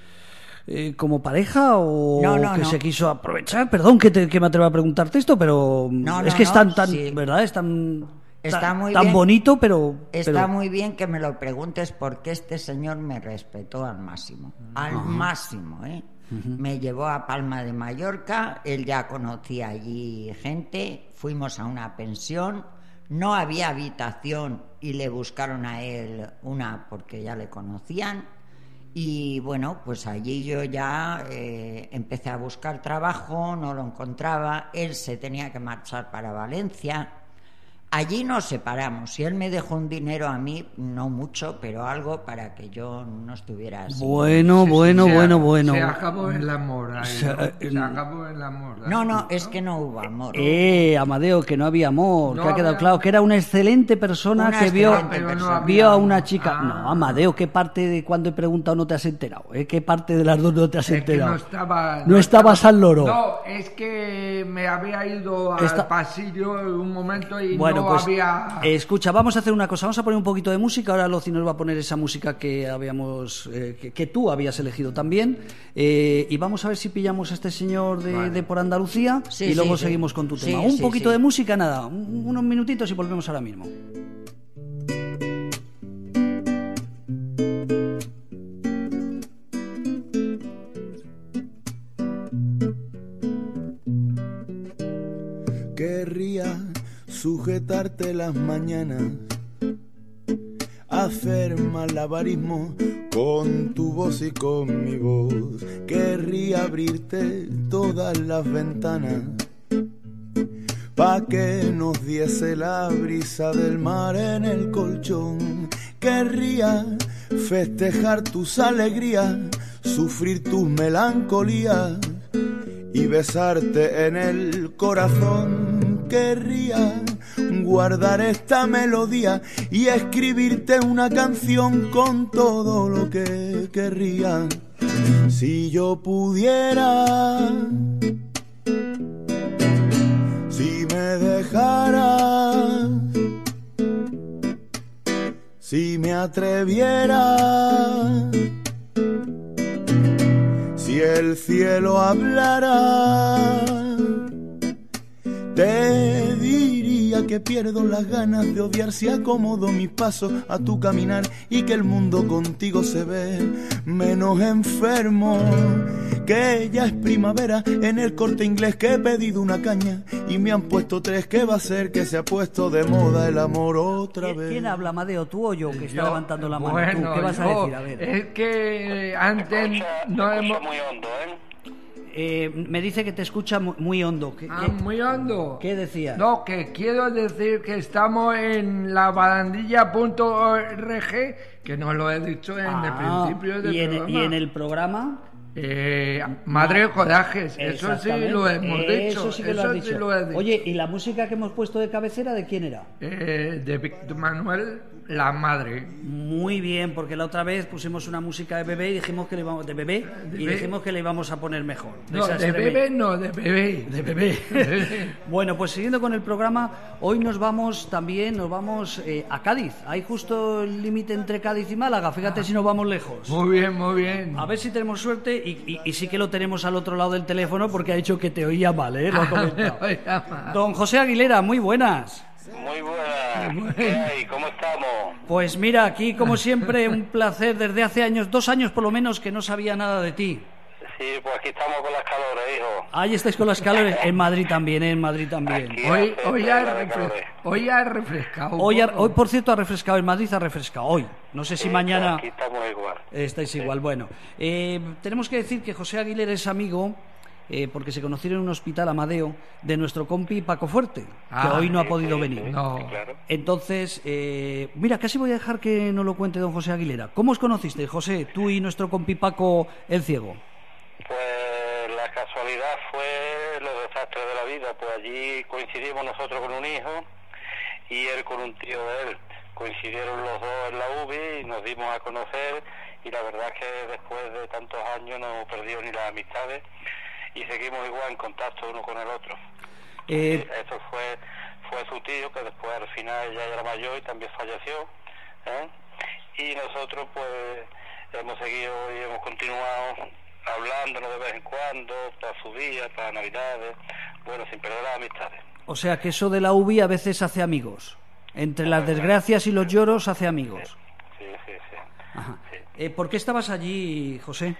eh, como pareja o no, no, que no. se quiso aprovechar? Perdón que, te, que me atreva a preguntarte esto, pero no, es no, que es tan, no, tan sí. ¿verdad? Es tan, Está tan, muy tan bien. bonito, pero... Está pero... muy bien que me lo preguntes, porque este señor me respetó al máximo. Al uh-huh. máximo, ¿eh? Uh-huh. Me llevó a Palma de Mallorca, él ya conocía allí gente, fuimos a una pensión, no había habitación y le buscaron a él una porque ya le conocían. Y bueno, pues allí yo ya eh, empecé a buscar trabajo, no lo encontraba, él se tenía que marchar para Valencia. Allí nos separamos y él me dejó un dinero a mí, no mucho, pero algo para que yo no estuviera así. Bueno, Sí, bueno, sí, bueno, se, bueno. Se acabó el amor ahí, se, ¿no? eh, Se acabó el amor. No, no, es que no hubo amor. Eh, Amadeo, que no había amor, no que ha quedado había... claro que era una excelente persona una que vio, excelente persona. no vio a una chica. Ah. No, Amadeo, ¿qué parte de cuando he preguntado no te has enterado? ¿Eh? ¿Qué parte de las dos no te has es enterado? Que no estaba, no, no estabas estaba, al loro. No, es que me había ido al Esta... pasillo en un momento y bueno, no pues, había... Eh, escucha, vamos a hacer una cosa, vamos a poner un poquito de música. Ahora Loci nos va a poner esa música que habíamos, eh, que, que tú habías elegido también, eh, y vamos a ver si pillamos a este señor de, vale. de por Andalucía, sí, y luego sí, seguimos sí. con tu Sí, tema. Un sí, poquito sí. de música, nada, un, unos minutitos y volvemos ahora mismo. querría sujetarte las mañanas, hacer malabarismo con tu voz y con mi voz. Querría abrirte todas las ventanas pa' que nos diese la brisa del mar en el colchón. Querría festejar tus alegrías, sufrir tus melancolías y besarte en el corazón. Querría guardar esta melodía y escribirte una canción con todo lo que querría. Si yo pudiera, si me dejaras, si me atreviera, si el cielo hablara, te diría que pierdo las ganas de odiar si acomodo mis pasos a tu caminar y que el mundo contigo se ve menos enfermo. Que ya es primavera en el Corte Inglés, que he pedido una caña y me han puesto tres. ¿Qué va a ser que se ha puesto de moda el amor otra vez? ¿Quién habla, Amadeo? ¿Tú o yo? Que está Yo, levantando la mano. bueno, ¿Tú? ¿Qué vas yo, a decir? A ver. Es que antes Escucha, no escucha hemos... muy hondo, ¿eh? Eh, me dice que te escucha mu- muy hondo. ¿Qué, Ah, qué- muy hondo. qué decías? No, que quiero decir que estamos en la barandilla punto org, que no lo he dicho en el Ah, principio del y en, programa. y en el programa... Eh, Madre de Corajes, eso sí Exactamente. lo hemos dicho. Eso sí que lo has sí dicho. lo he dicho. Oye, ¿y la música que hemos puesto de cabecera de quién era? Eh, de Víctor Manuel, la madre. Muy bien, porque la otra vez pusimos una música de bebé y dijimos que le íbamos de bebé De y be- dijimos que le íbamos a poner mejor. No, Esa de es bebé no, de bebé. De bebé. Bueno, pues siguiendo con el programa, hoy nos vamos también, nos vamos eh, a Cádiz. Hay justo el límite entre Cádiz y Málaga. Fíjate si nos vamos lejos. Muy bien, muy bien. A ver si tenemos suerte y, y- y sí que lo tenemos al otro lado del teléfono porque ha dicho que te oía mal, ¿eh? Lo ha comentado. Oiga, ma. Don José Aguilera, muy buenas. Muy buena. ¿Qué hay? ¿Cómo estamos? Pues mira, aquí como siempre un placer desde hace años, dos años por lo menos que no sabía nada de ti. Sí, pues aquí estamos con las calores, hijo. Ahí estáis con las calores, en Madrid también, ¿eh? En Madrid también. Aquí Hoy, hace hoy, tela ha de refre- calores. hoy ha refrescado. un Hoy, ha- poco. hoy, por cierto, ha refrescado, en Madrid ha refrescado, hoy. No sé si Sí, mañana Aquí estamos igual. estáis igual. Bueno, eh, tenemos que decir que José Aguilera es amigo, eh, porque se conocieron en un hospital, Amadeo, de nuestro compi Paco Fuerte, que Ah, hoy no ha Sí, podido sí, venir. sí, No. sí, claro. Entonces, eh, mira, casi voy a dejar que no lo cuente don José Aguilera. ¿Cómo os conocisteis, José, tú y nuestro compi Paco el Ciego? Pues la casualidad fue los desastres de la vida. Pues allí coincidimos nosotros con un hijo y él con un tío de él. Coincidieron los dos en la U B I y nos dimos a conocer, y la verdad es que después de tantos años no hemos perdido ni las amistades y seguimos igual en contacto uno con el otro. Eh, Eso fue fue su tío, que después al final ya era mayor y también falleció, ¿eh? Y nosotros pues hemos seguido y hemos continuado hablándonos de vez en cuando, para sus días, para Navidades, bueno, sin perder las amistades. o sea, que eso de la U B I a veces hace amigos. Entre las desgracias y los lloros hace amigos. Sí, sí, sí. Ajá. Sí. Eh, ¿Por qué estabas allí, José?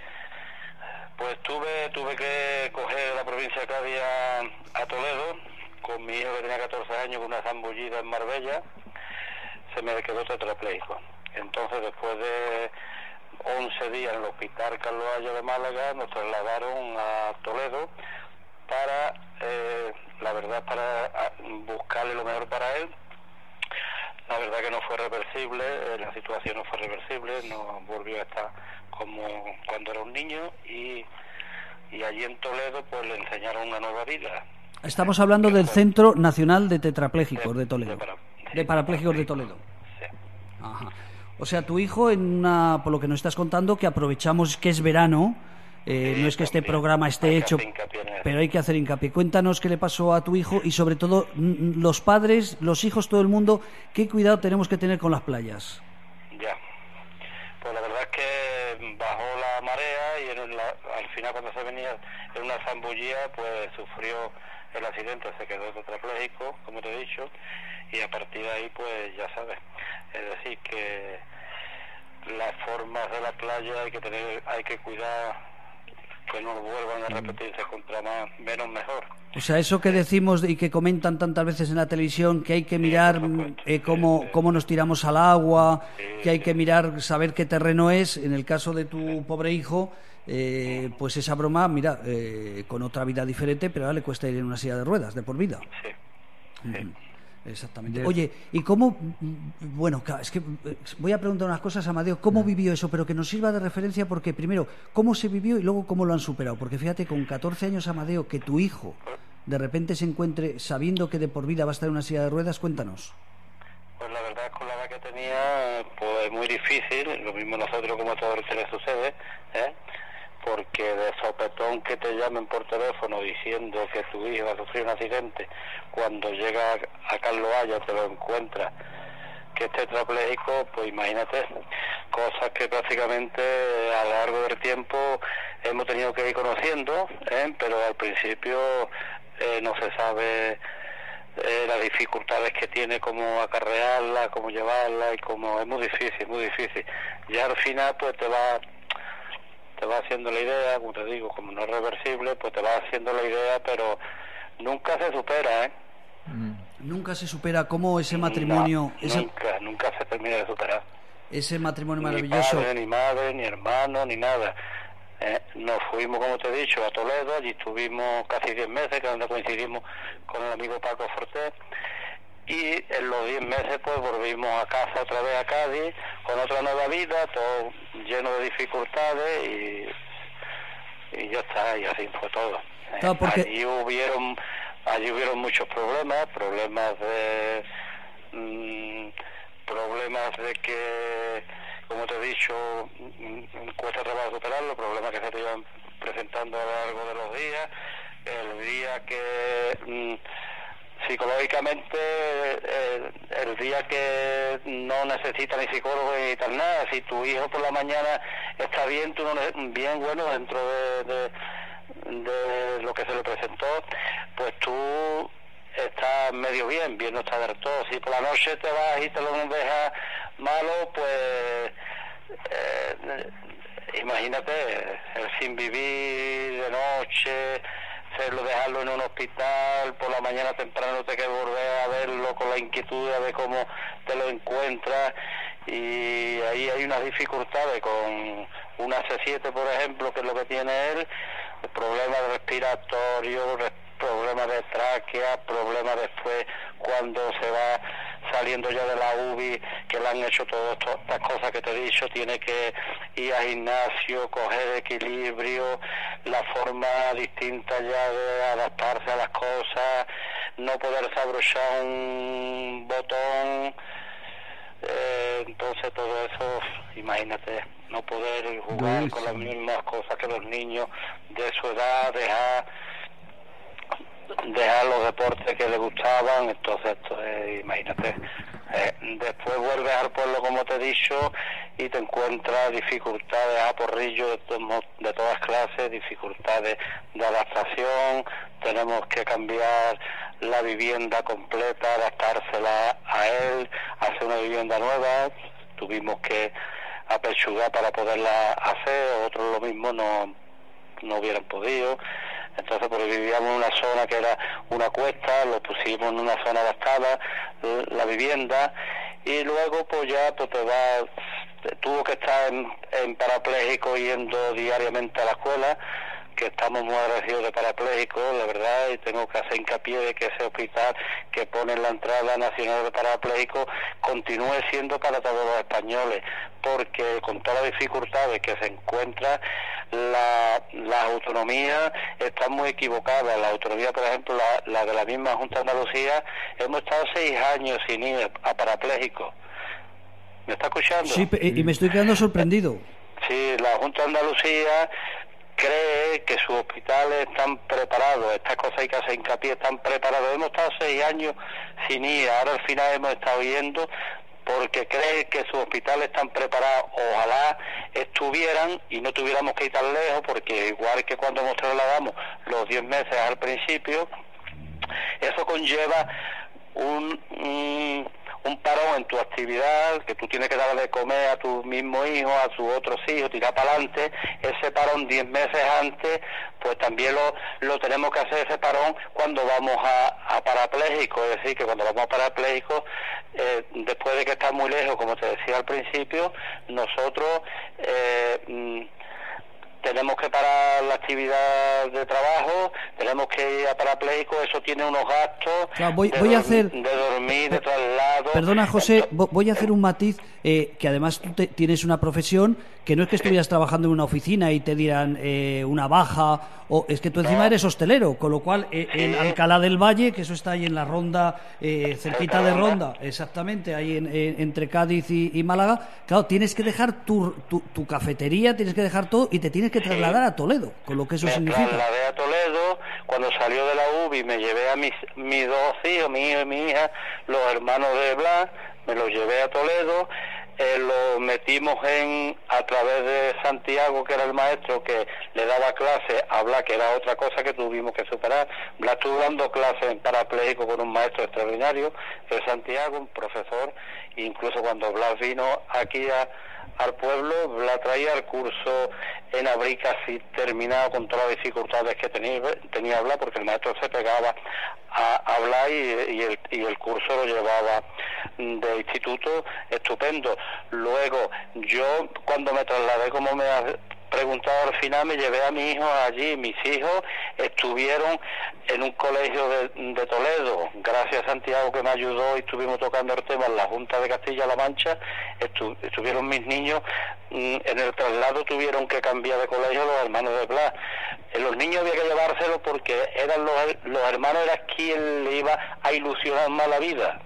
Pues tuve tuve que coger la provincia de Cádiz a, a Toledo con mi hijo que tenía catorce años, con una zambullida en Marbella. Se me quedó tetrapléjico. Entonces, después de once días en el hospital Carlos Haya de Málaga, nos trasladaron a Toledo para, eh, la verdad, para a, buscarle lo mejor para él. La verdad que no fue reversible, eh, la situación no fue reversible, no volvió a estar como cuando era un niño, y, y allí en Toledo pues le enseñaron una nueva vida. Estamos hablando del Centro Nacional de Tetrapléjicos de Toledo. De, para- De parapléjicos de Toledo. Sí. Ajá. O sea, tu hijo, en una, por lo que nos estás contando, que aprovechamos que es verano, eh, Sí, no es que este también. programa esté Hay que hecho, hacer hincapié en eso. pero hay que hacer hincapié. Cuéntanos qué le pasó a tu hijo y sobre todo n- los padres, los hijos, todo el mundo, qué cuidado tenemos que tener con las playas. Ya. Pues la verdad es que bajó la marea y en la- al final, cuando se venía en una zambullía, pues sufrió el accidente, se quedó tetrapléjico, como te he dicho, y a partir de ahí, pues ya sabes. Es decir, que las formas de la playa hay que tener, hay que cuidar que no vuelvan a repetirse, contra más, menos mejor. O sea, eso que decimos y que comentan tantas veces en la televisión, que hay que mirar eh, cómo, cómo nos tiramos al agua, que hay que mirar, saber qué terreno es, en el caso de tu pobre hijo, eh, pues esa broma, mira, eh, con otra vida diferente, pero ahora le cuesta ir en una silla de ruedas, de por vida. Sí, sí. Uh-huh. Exactamente. Oye, ¿y cómo? Bueno, es que voy a preguntar unas cosas, Amadeo. ¿Cómo vivió eso? Pero que nos sirva de referencia, porque primero, ¿cómo se vivió y luego cómo lo han superado? Porque fíjate, con catorce años, Amadeo, que tu hijo de repente se encuentre sabiendo que de por vida va a estar en una silla de ruedas, cuéntanos. Pues la verdad, con la edad que tenía, pues es muy difícil, lo mismo nosotros como a todos los que les sucede, ¿eh? Porque de sopetón que te llamen por teléfono diciendo que tu hijo ha sufrido un accidente, cuando llega a Carlos Haya te lo encuentras que es tetrapléjico, pues imagínate, cosas que prácticamente a lo largo del tiempo hemos tenido que ir conociendo, ¿eh? Pero al principio eh, no se sabe eh, las dificultades que tiene, cómo acarrearla, cómo llevarla, y cómo es muy difícil, muy difícil. Ya al final pues te va te va haciendo la idea, como te digo, como no es reversible, pues te va haciendo la idea, pero nunca se supera, ¿eh? Mm. Nunca se supera cómo ese matrimonio... No, ese... Nunca, nunca se termina de superar. Ese matrimonio maravilloso... Ni padre, ni madre, ni hermano, ni nada. Eh, nos fuimos, como te he dicho, a Toledo, allí estuvimos casi diez meses, que es donde coincidimos con el amigo Paco Fortés, y en los diez meses pues volvimos a casa otra vez a Cádiz, con otra nueva vida, todo lleno de dificultades, y, y ya está, y así fue todo. Claro, porque... Allí hubieron... Allí hubieron muchos problemas, problemas de mmm, problemas de que, como te he dicho, mmm, cuesta trabajo superarlo, problemas que se te iban presentando a lo largo de los días, el día que mmm, psicológicamente, eh, el día que no necesita ni psicólogo ni tal nada, si tu hijo por la mañana está bien, tú no bien, bueno, dentro de... de de lo que se le presentó, pues tú estás medio bien, bien no estás del todo. Si por la noche te vas y te lo dejas malo, pues eh, imagínate, el sin vivir de noche, hacerlo, dejarlo en un hospital, por la mañana temprano te que volver a verlo con la inquietud de ver cómo te lo encuentras, y ahí hay unas dificultades con una C siete, por ejemplo, que es lo que tiene él, problemas respiratorios, problemas de tráquea, problemas después cuando se va saliendo ya de la U B I, que le han hecho todas estas cosas que te he dicho, tiene que ir al gimnasio, coger equilibrio, la forma distinta ya de adaptarse a las cosas, no poder abrochar un botón, eh, entonces todo eso, imagínate, no poder jugar sí, con sí. las mismas cosas que los niños de su edad, dejar dejar los deportes que le gustaban, entonces esto es, imagínate, eh, después vuelves al pueblo, como te he dicho, y te encuentras dificultades a porrillo de, to de todas clases, dificultades de adaptación, tenemos que cambiar la vivienda completa, adaptársela a él, hacer una vivienda nueva, tuvimos que apechugar para poderla hacer, otros lo mismo no, no hubieran podido. Entonces, porque vivíamos en una zona que era una cuesta, lo pusimos en una zona adaptada, la vivienda, y luego pues ya pues te va, tuvo que estar en, en parapléjico yendo diariamente a la escuela, que estamos muy agradecidos de parapléjicos, la verdad, y tengo que hacer hincapié de que ese hospital que pone en la entrada nacional de parapléjicos continúe siendo para todos los españoles, porque con todas las dificultades que se encuentra, la, la autonomía está muy equivocada. La autonomía, por ejemplo, la, la de la misma Junta de Andalucía, hemos estado seis años sin ir a parapléjicos. ¿Me está escuchando? Sí, y me estoy quedando sorprendido. Sí, la Junta de Andalucía cree que sus hospitales están preparados, estas cosas hay que hacer hincapié, están preparados. Hemos estado seis años sin ir, ahora al final hemos estado yendo porque cree que sus hospitales están preparados. Ojalá estuvieran y no tuviéramos que ir tan lejos, porque igual que cuando nos trasladamos los diez meses al principio, eso conlleva un, un, un parón en tu actividad, que tú tienes que dar de comer a tu mismo hijo, a tus otros hijos, tirar para adelante, ese parón diez meses antes, pues también lo, lo tenemos que hacer ese parón cuando vamos a, a parapléjico, es decir, que cuando vamos a parapléjico, eh, después de que estás muy lejos, como te decía al principio, nosotros eh, mm, tenemos que parar la actividad de trabajo, tenemos que ir a parapléjico, eso tiene unos gastos, claro, voy, de, voy a dorm, hacer, de dormir, de traslado. Perdona, José, Entonces, voy a hacer un matiz, eh, que además tú te, tienes una profesión que no es que estuvieras trabajando en una oficina y te dieran eh, una baja, o es que tú encima no. eres hostelero, con lo cual eh, sí. en Alcalá del Valle, que eso está ahí en la Ronda, eh, cerquita de Ronda, exactamente, ahí en, en, entre Cádiz y, y Málaga, claro, tienes que dejar tu, tu, tu cafetería, tienes que dejar todo y te tienes que trasladar sí. a Toledo, con lo que eso me significa. Me trasladé a Toledo, cuando salió de la U B I me llevé a mis, mis dos hijos, mi hijo y mi hija, los hermanos de Blas, me los llevé a Toledo, eh, lo metimos en a través de Santiago, que era el maestro que le daba clase a Blas, que era otra cosa que tuvimos que superar. Blas estuvo dando clases en parapléjico con un maestro extraordinario, que es Santiago, un profesor, e incluso cuando Blas vino aquí a al pueblo, Blas traía el curso en abril casi terminado con todas las dificultades que tenía, tenía Blas, porque el maestro se pegaba a, a Blas y, y, el, y el curso lo llevaba de instituto estupendo. Luego, yo cuando me trasladé, como me ha preguntado al final, me llevé a mi hijo allí, mis hijos estuvieron en un colegio de, de Toledo, gracias a Santiago que me ayudó y estuvimos tocando el tema en la Junta de Castilla-La Mancha, estu, estuvieron mis niños, en el traslado tuvieron que cambiar de colegio los hermanos de Blas. Los niños había que llevárselos porque eran los, los hermanos, era quien le iba a ilusionar más la vida.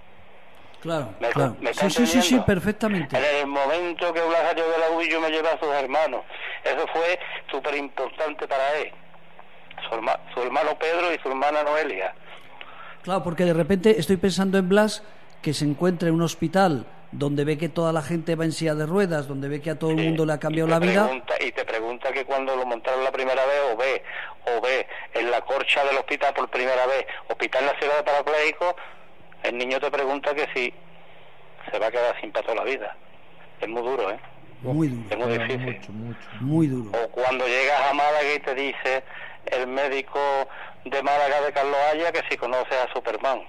Claro, me, claro. Me sí, sí, sí, sí, perfectamente. En el momento que Blas salió de la U B I, yo me llevé a sus hermanos. Eso fue súper importante para él. Su, herma, su hermano Pedro y su hermana Noelia. Claro, porque de repente estoy pensando en Blas, que se encuentra en un hospital donde ve que toda la gente va en silla de ruedas, donde ve que a todo el mundo sí, le ha cambiado la vida. Pregunta, y te pregunta que cuando lo montaron la primera vez, o ve, o ve en la corcha del hospital por primera vez, Hospital Nacional de Parapléjicos, el niño te pregunta que si se va a quedar sin para toda la vida. Es muy duro, ¿eh? Muy duro. Es muy difícil. Mucho, mucho. Muy duro. O cuando llegas a Málaga y te dice el médico de Málaga de Carlos Haya que si conoces a Superman.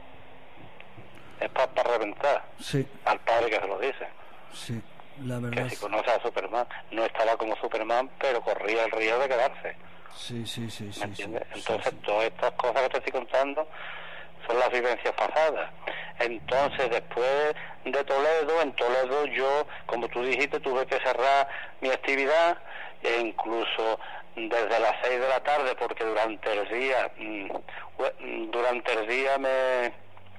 Es para pa reventar. Sí. Al padre que se lo dice. Sí, la verdad. Que si conoces a Superman. No estaba como Superman, pero corría el riesgo de quedarse. Sí, sí, sí. ¿Me sí, entiendes? sí, Entonces, sí, sí. todas estas cosas que te estoy contando son las vivencias pasadas. Entonces, después de Toledo, en Toledo yo, como tú dijiste, tuve que cerrar mi actividad, e incluso desde las seis de la tarde, porque durante el día, durante el día me,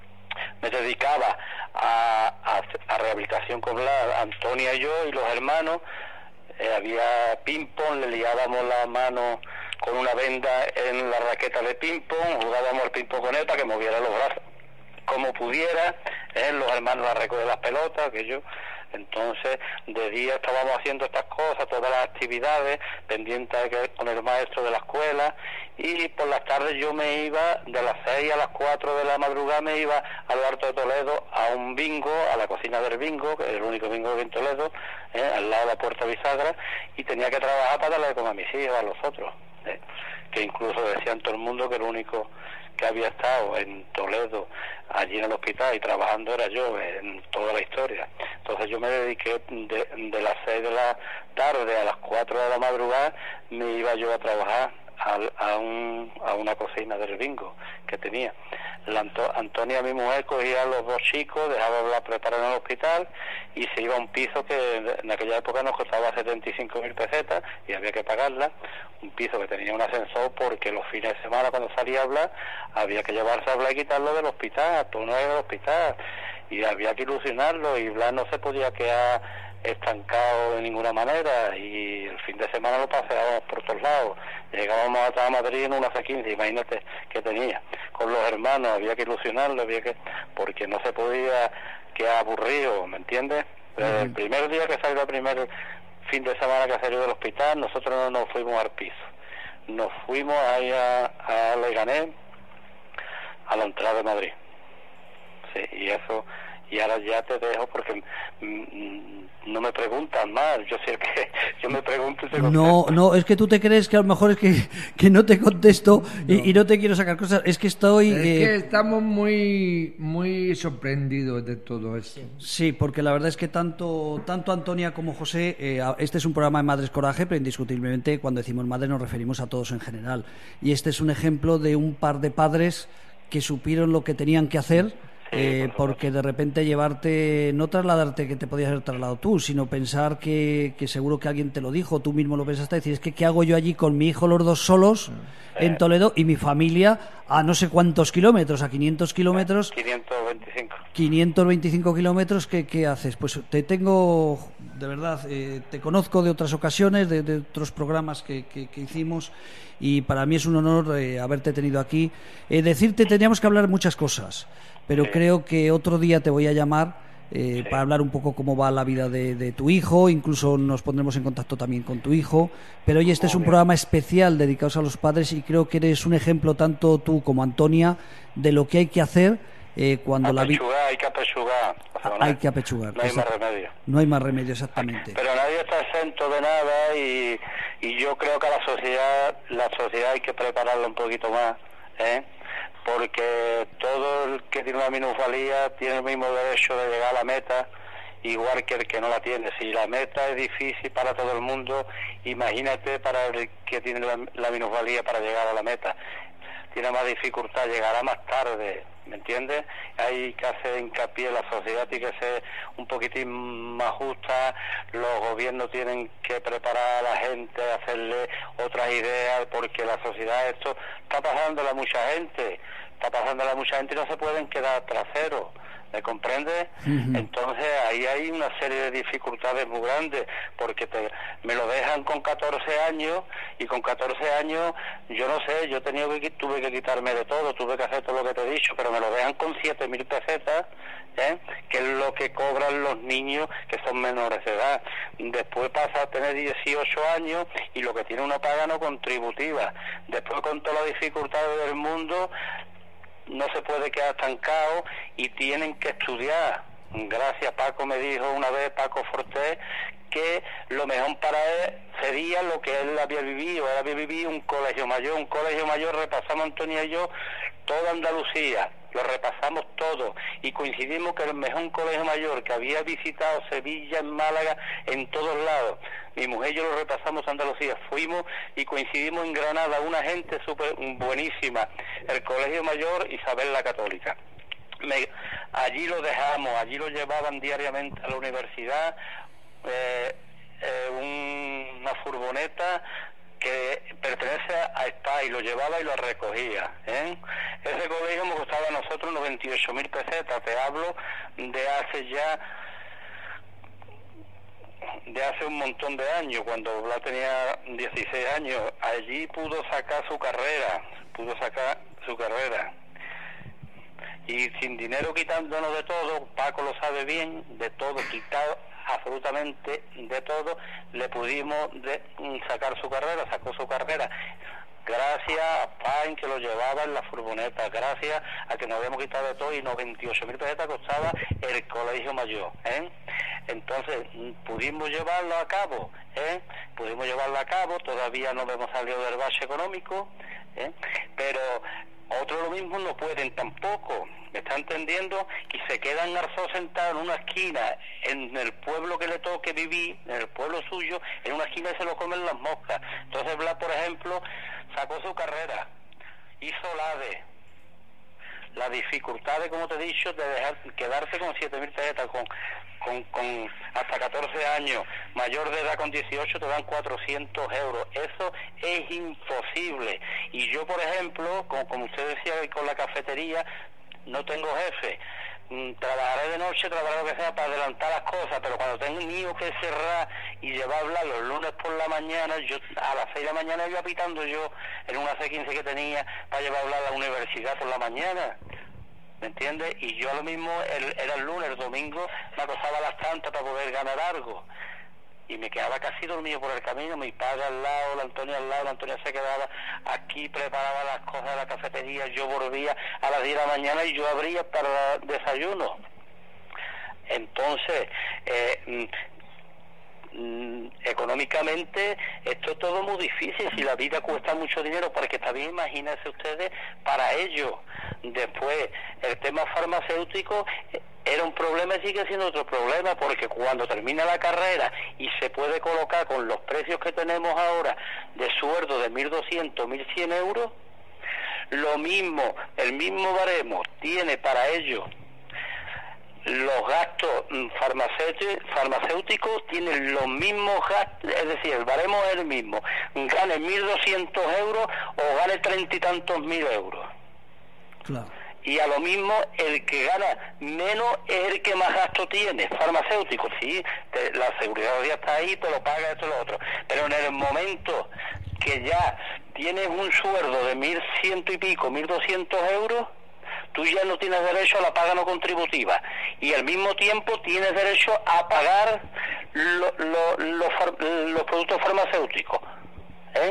me dedicaba a, a, a rehabilitación con la Antonia y yo y los hermanos. Eh, había ping-pong, le liábamos la mano con una venda en la raqueta de ping-pong, jugábamos al ping-pong con él para que moviera los brazos como pudiera, eh, los hermanos la recoger las pelotas, que yo. Entonces, de día estábamos haciendo estas cosas, todas las actividades, pendientes de que, con el maestro de la escuela, y por las tardes yo me iba, de las seis a las cuatro de la madrugada, me iba al Alto de Toledo a un bingo, a la cocina del bingo, que es el único bingo que hay en Toledo, eh, al lado de la Puerta Bisagra, y tenía que trabajar para darle de comer a mis hijos, a los otros, eh, que incluso decían todo el mundo que el único que había estado en Toledo, allí en el hospital, y trabajando era yo en toda la historia. Entonces yo me dediqué de, de las seis de la tarde a las cuatro de la madrugada, me iba yo a trabajar a, a, un, a una cocina del bingo que tenía. La Anto, Antonia, mi mujer, cogía a los dos chicos, dejaba la preparar en el hospital y se iba a un piso que en aquella época nos costaba setenta y cinco mil pesetas y había que pagarla, un piso que tenía un ascensor porque los fines de semana cuando salía a hablar había que llevarse a hablar y quitarlo del hospital, todo no era del hospital, y había que ilusionarlo, y Blas no se podía quedar estancado de ninguna manera, y el fin de semana lo paseábamos por todos lados. Llegábamos hasta Madrid en una C quince, imagínate que tenía con los hermanos, había que ilusionarlo, había que, porque no se podía quedar aburrido, ¿me entiendes? Uh-huh. El primer día que salió, el primer fin de semana que salió del hospital, nosotros no nos fuimos al piso, nos fuimos ahí a, a Leganés, a la entrada de Madrid. sí, y eso, y ahora ya te dejo porque mm, no me preguntas más, yo sé que yo me pregunto y te contesto. No, no, es que tú te crees que a lo mejor es que, que no te contesto no. Y, y no te quiero sacar cosas, es que estoy... Es eh... que estamos muy muy sorprendidos de todo esto. Sí, porque la verdad es que tanto tanto Antonia como José, eh, este es un programa de Madres Coraje, pero indiscutiblemente cuando decimos madres nos referimos a todos en general. Y este es un ejemplo de un par de padres que supieron lo que tenían que hacer. Eh, porque de repente llevarte, no trasladarte que te podías haber trasladado tú, sino pensar que, que seguro que alguien te lo dijo, tú mismo lo pensaste, decir, es que ¿qué hago yo allí con mi hijo los dos solos en Toledo y mi familia a no sé cuántos kilómetros, a quinientos kilómetros? quinientos veinticinco. quinientos veinticinco kilómetros, ¿qué, qué haces? Pues te tengo, de verdad, eh, te conozco de otras ocasiones, de, de otros programas que, que, que hicimos, y para mí es un honor eh, haberte tenido aquí. Eh, decirte, teníamos que hablar muchas cosas, pero sí. Creo que otro día te voy a llamar eh, sí. para hablar un poco cómo va la vida de, de tu hijo, incluso nos pondremos en contacto también con tu hijo, pero hoy este Muy es un bien. programa especial dedicado a los padres y creo que eres un ejemplo, tanto tú como Antonia, de lo que hay que hacer eh, cuando apechugar, la vida... hay que apechugar. O sea, hay que apechugar. No hay más remedio. No hay más remedio, exactamente. Pero nadie está exento de nada y, y yo creo que a la sociedad, la sociedad hay que prepararla un poquito más, ¿eh? Porque todo el que tiene una minusvalía tiene el mismo derecho de llegar a la meta, igual que el que no la tiene. Si la meta es difícil para todo el mundo, imagínate para el que tiene la, la minusvalía para llegar a la meta. Tiene más dificultad, llegará más tarde, ¿me entiendes? Hay que hacer hincapié, la sociedad tiene que ser un poquitín más justa, los gobiernos tienen que preparar a la gente, hacerle otras ideas, porque la sociedad, esto está pasándole a mucha gente, está pasándole a mucha gente y no se pueden quedar traseros. ¿Me comprendes? Uh-huh. Entonces ahí hay una serie de dificultades muy grandes, porque te, me lo dejan con catorce años y con catorce años, yo no sé, yo tenía que, tuve que quitarme de todo, tuve que hacer todo lo que te he dicho, pero me lo dejan con siete mil pesetas, ¿eh? Que es lo que cobran los niños que son menores de edad. Después pasa a tener dieciocho años y lo que tiene una paga no contributiva. Después, con todas las dificultades del mundo, no se puede quedar estancado y tienen que estudiar. Gracias, Paco me dijo una vez, Paco Fortés, que lo mejor para él sería lo que él había vivido. Él había vivido un colegio mayor, un colegio mayor, repasamos Antonia y yo toda Andalucía, lo repasamos todo y coincidimos que el mejor colegio mayor que había visitado Sevilla, en Málaga, en todos lados. Mi mujer y yo lo repasamos Andalucía, fuimos y coincidimos en Granada, una gente súper buenísima, el colegio mayor Isabel la Católica. Me, allí lo dejamos, allí lo llevaban diariamente a la universidad, eh, eh, un, una furgoneta que pertenece a S P A y lo llevaba y lo recogía, ¿eh? Ese colegio me costaba a nosotros noventa y ocho mil pesetas, te hablo de hace ya de hace un montón de años, cuando Blas tenía dieciséis años. Allí pudo sacar su carrera, pudo sacar su carrera y sin dinero, quitándonos de todo, Paco lo sabe bien, de todo, quitado absolutamente de todo, le pudimos de, sacar su carrera, sacó su carrera, gracias a Pain que lo llevaba en la furgoneta, gracias a que nos habíamos quitado de todo y noventa y ocho mil pesetas costaba el colegio mayor, ¿eh? Entonces pudimos llevarlo a cabo, ¿eh? Pudimos llevarlo a cabo, todavía no hemos salido del bache económico, ¿eh? Pero otros lo mismo no pueden tampoco, ¿me está entendiendo? Y se quedan arzosos sentados en una esquina, en el pueblo que le toque vivir, en el pueblo suyo, en una esquina y se lo comen las moscas. Entonces Blas, por ejemplo, sacó su carrera, hizo la de la dificultad de, como te he dicho, de dejar quedarse con siete mil pesetas, con, con, con hasta catorce años, mayor de edad con dieciocho te dan cuatrocientos euros, eso es imposible. Y yo, por ejemplo, como, como usted decía, con la cafetería, no tengo jefe, trabajaré de noche, trabajaré lo que sea para adelantar las cosas, pero cuando tengo un niño que cerrar y llevarla los lunes por la mañana, yo a las seis de la mañana iba pitando yo en una C quince que tenía para llevarla a la universidad por la mañana, ¿me entiendes? Y yo lo mismo, el, era el lunes, el domingo me acostaba a las tantas para poder ganar algo. y me quedaba casi dormido por el camino, mi padre al lado, la Antonia al lado, la Antonia se quedaba aquí, preparaba las cosas de la cafetería, yo volvía a las diez de la mañana y yo abría para el desayuno. Entonces, eh, mm, económicamente esto es todo muy difícil, si la vida cuesta mucho dinero, porque también imagínense ustedes para ello. Después el tema farmacéutico era un problema y sigue siendo otro problema, porque cuando termina la carrera y se puede colocar con los precios que tenemos ahora de sueldo de mil doscientos, mil cien euros, lo mismo, el mismo baremo tiene para ello los gastos farmacéuticos, farmacéuticos tienen los mismos gastos, es decir, el baremo es el mismo, gane mil doscientos euros o gane treinta y tantos mil euros. Claro. Y a lo mismo, el que gana menos es el que más gasto tiene, farmacéutico, sí, te, la seguridad ya está ahí, te lo paga esto y lo otro, pero en el momento que ya tienes un sueldo de mil ciento y pico, mil doscientos euros, tú ya no tienes derecho a la paga no contributiva y al mismo tiempo tienes derecho a pagar lo, lo, lo far, los productos farmacéuticos, ¿eh?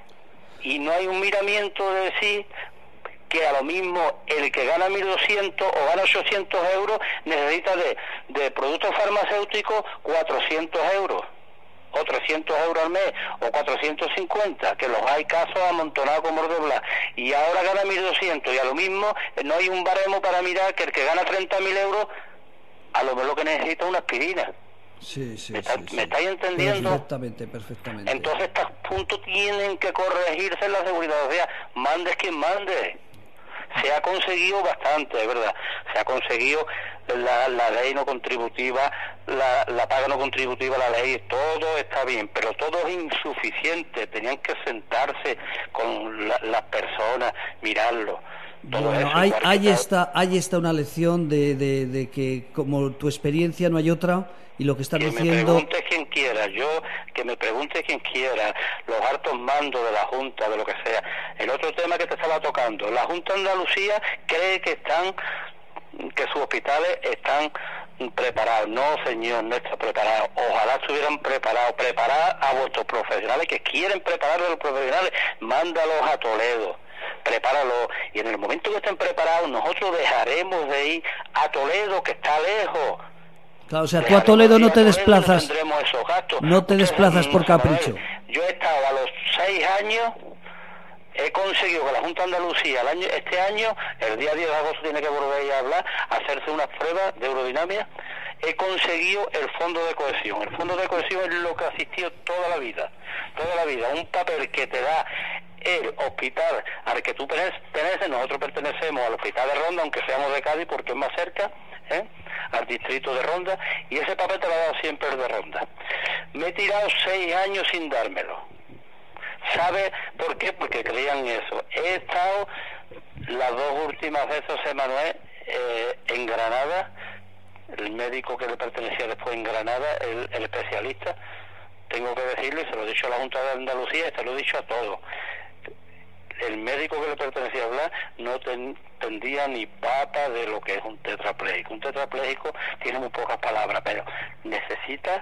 Y no hay un miramiento de decir que a lo mismo el que gana mil doscientos o gana ochocientos euros necesita de, de productos farmacéuticos cuatrocientos euros o trescientos euros al mes o cuatrocientos cincuenta, que los hay casos amontonados como de bla, y ahora gana mil doscientos y a lo mismo no hay un baremo para mirar que el que gana treinta mil euros a lo mejor lo que necesita es una aspirina. Sí, sí, ¿Me, está, sí, sí. ¿me estáis entendiendo? Perfectamente, perfectamente. Entonces estos puntos tienen que corregirse en la seguridad social, mandes quien mande. Se ha conseguido bastante, es verdad, se ha conseguido la, la ley no contributiva, la, la paga no contributiva, la ley, todo está bien, pero todo es insuficiente, tenían que sentarse con la, las personas, mirarlo. Todo Bueno, eso, hay, porque hay, todo- esta, hay esta una lección de, de, de que como tu experiencia no hay otra y lo que estás Que me diciendo... pregunte quien quiera, yo, que me pregunte quien quiera, los altos mandos de la Junta, de lo que sea. El otro tema que te estaba tocando, la Junta de Andalucía cree que están, que sus hospitales están preparados. No, señor, no está preparado. Ojalá estuvieran preparados. Preparar a vuestros profesionales que quieren preparar a los profesionales, mándalos a Toledo. Prepáralos, y en el momento que estén preparados nosotros dejaremos de ir a Toledo, que está lejos. Claro, o sea, tú a Toledo no te desplazas, tendremos esos gastos. no te Ustedes, desplazas por mm, a ver, capricho. yo he estado a los seis años, he conseguido que la Junta de Andalucía el año, este año, el día diez de agosto tiene que volver a hablar, a hacerse unas pruebas de aerodinámica. He conseguido el fondo de cohesión. El fondo de cohesión es lo que ha asistido toda la vida, toda la vida, un papel que te da el hospital al que tú perteneces. Nosotros pertenecemos al hospital de Ronda, aunque seamos de Cádiz porque es más cerca, ¿eh? Al distrito de Ronda, y ese papel te lo ha dado siempre el de Ronda. Me he tirado seis años sin dármelo. ¿Sabe por qué? Porque creían eso. He estado las dos últimas veces, José Manuel, eh, en Granada, el médico que le pertenecía después en Granada, el, el especialista, tengo que decirlo, y se lo he dicho a la Junta de Andalucía, y se lo he dicho a todos. El médico que le pertenecía a hablar no ten, tendría ni pata de lo que es un tetrapléjico. Un tetrapléjico tiene muy pocas palabras, pero necesita,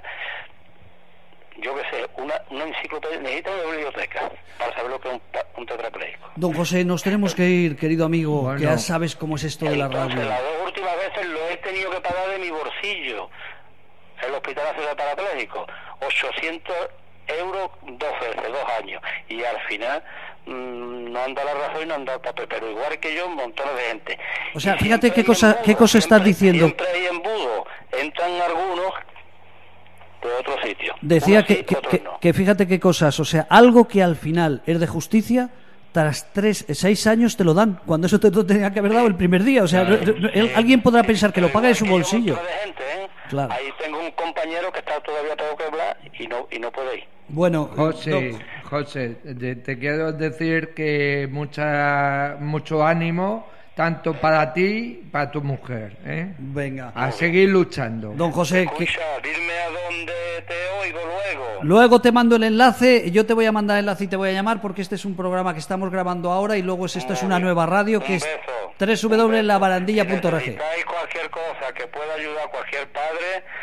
yo qué sé, una, una enciclopedia, necesita una biblioteca para saber lo que es un, un tetrapléjico. Don José, nos tenemos que ir, querido amigo, Bueno. que ya sabes cómo es esto de la Entonces, radio. las dos últimas veces lo he tenido que pagar de mi bolsillo. El Hospital Nacional Parapléjico, ochocientos euros dos veces, dos años, y al final mmm, no han dado la razón y no han dado el papel, pero igual que yo, un montón de gente. O sea, Y fíjate siempre qué hay cosa, embudos, qué cosa estás siempre- diciendo. Siempre hay embudos, entran algunos de otro sitio. Decía Unos sí, que, que, otros que- no. que fíjate qué cosas, o sea, algo que al final es de justicia, tras tres, seis años te lo dan, cuando eso te lo tenía que haber dado el primer día. O sea, no- no- él- alguien podrá pensar que lo paga de su Igual que yo, un bolsillo. montón de gente, ¿eh? Claro. Ahí tengo un compañero que está todavía tengo que hablar y no, y no puede ir. Bueno, José, no- José, te, te quiero decir que mucha, mucho ánimo, tanto para ti, para tu mujer, ¿eh? venga. A seguir luchando. Don José, que Escucha, dime a dónde te oigo luego. luego te mando el enlace, yo te voy a mandar el enlace y te voy a llamar porque este es un programa que estamos grabando ahora y luego es, esto es una nueva radio que Un es beso. doble u doble u doble u punto la barandilla punto org. Si necesitáis cualquier cosa que pueda ayudar a cualquier padre,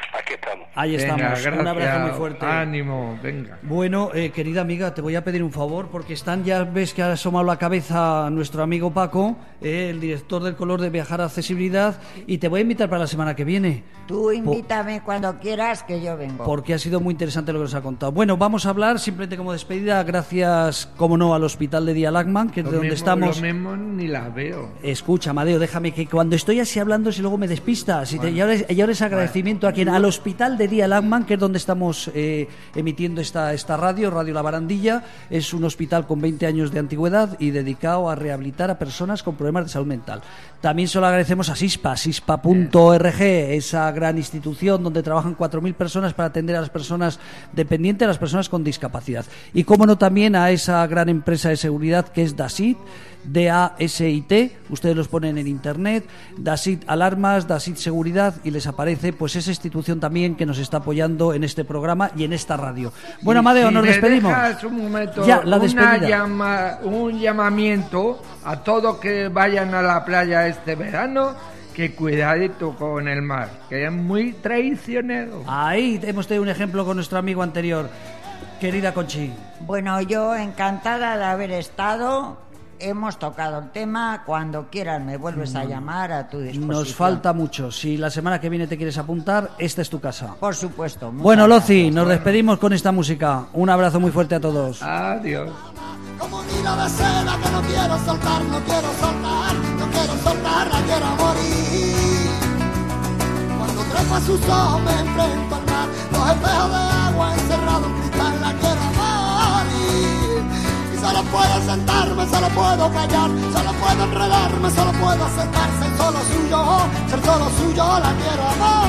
aquí estamos. Ahí Venga, estamos. gracias. Un abrazo muy fuerte. Ánimo, venga. Bueno, eh, querida amiga, te voy a pedir un favor, porque están, ya ves que ha asomado la cabeza nuestro amigo Paco, eh, el director del Color de Viajar a Accesibilidad, y te voy a invitar para la semana que viene. Tú invítame Por... cuando quieras, que yo vengo. Porque ha sido muy interesante lo que nos ha contado. Bueno, vamos a hablar simplemente como despedida, gracias, como no, al Hospital de Día Lachman, que es Lo de donde mismo, estamos. Lo mismo ni la veo. Escucha, Amadeo, déjame que cuando estoy así hablando, si luego me despistas, y, te, y, ahora, es, y ahora es agradecimiento a quien, al Hospital de Día Lachman, que es donde estamos eh, emitiendo esta, esta radio, Radio La Barandilla. Es un hospital con veinte años de antigüedad y dedicado a rehabilitar a personas con problemas de salud mental. También se lo agradecemos a SISPA, sispa punto org, esa gran institución donde trabajan cuatro mil personas para atender a las personas dependientes, a las personas con discapacidad. Y cómo no, también a esa gran empresa de seguridad que es DASIT, D A S I T, ustedes los ponen en internet, DASIT Alarmas, DASIT Seguridad, y les aparece pues esa institución también que nos está apoyando en este programa y en esta radio. Bueno, Amadeo, si nos me despedimos. Dejas un momento, ya, la despedida. Una llama, un llamamiento a todos que vayan a la playa este verano, que cuidadito con el mar, que es muy traicionero. Ahí hemos tenido un ejemplo con nuestro amigo anterior. Querida Conchi. Bueno, yo encantada de haber estado. Hemos tocado el tema. Cuando quieras me vuelves a llamar, a tu disposición. Nos falta mucho. Si la semana que viene te quieres apuntar, esta es tu casa. Por supuesto. Bueno, Loci, gracias. nos despedimos con esta música. Un abrazo muy fuerte a todos. Adiós. Como un hilo de seda que no quiero soltar, no quiero soltar, no quiero soltar, la quiero morir. Cuando trepo a sus ojos me enfrento al mar, los espejos de agua encerrados en cristal, la quiero morir. Y solo puedo sentarme, solo puedo callar, solo puedo enredarme, solo puedo acercarse, ser solo suyo, ser solo suyo, la quiero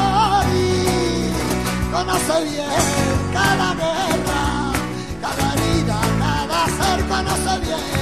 morir. Conoce bien cada guerra, cada herida, cada ser, conoce bien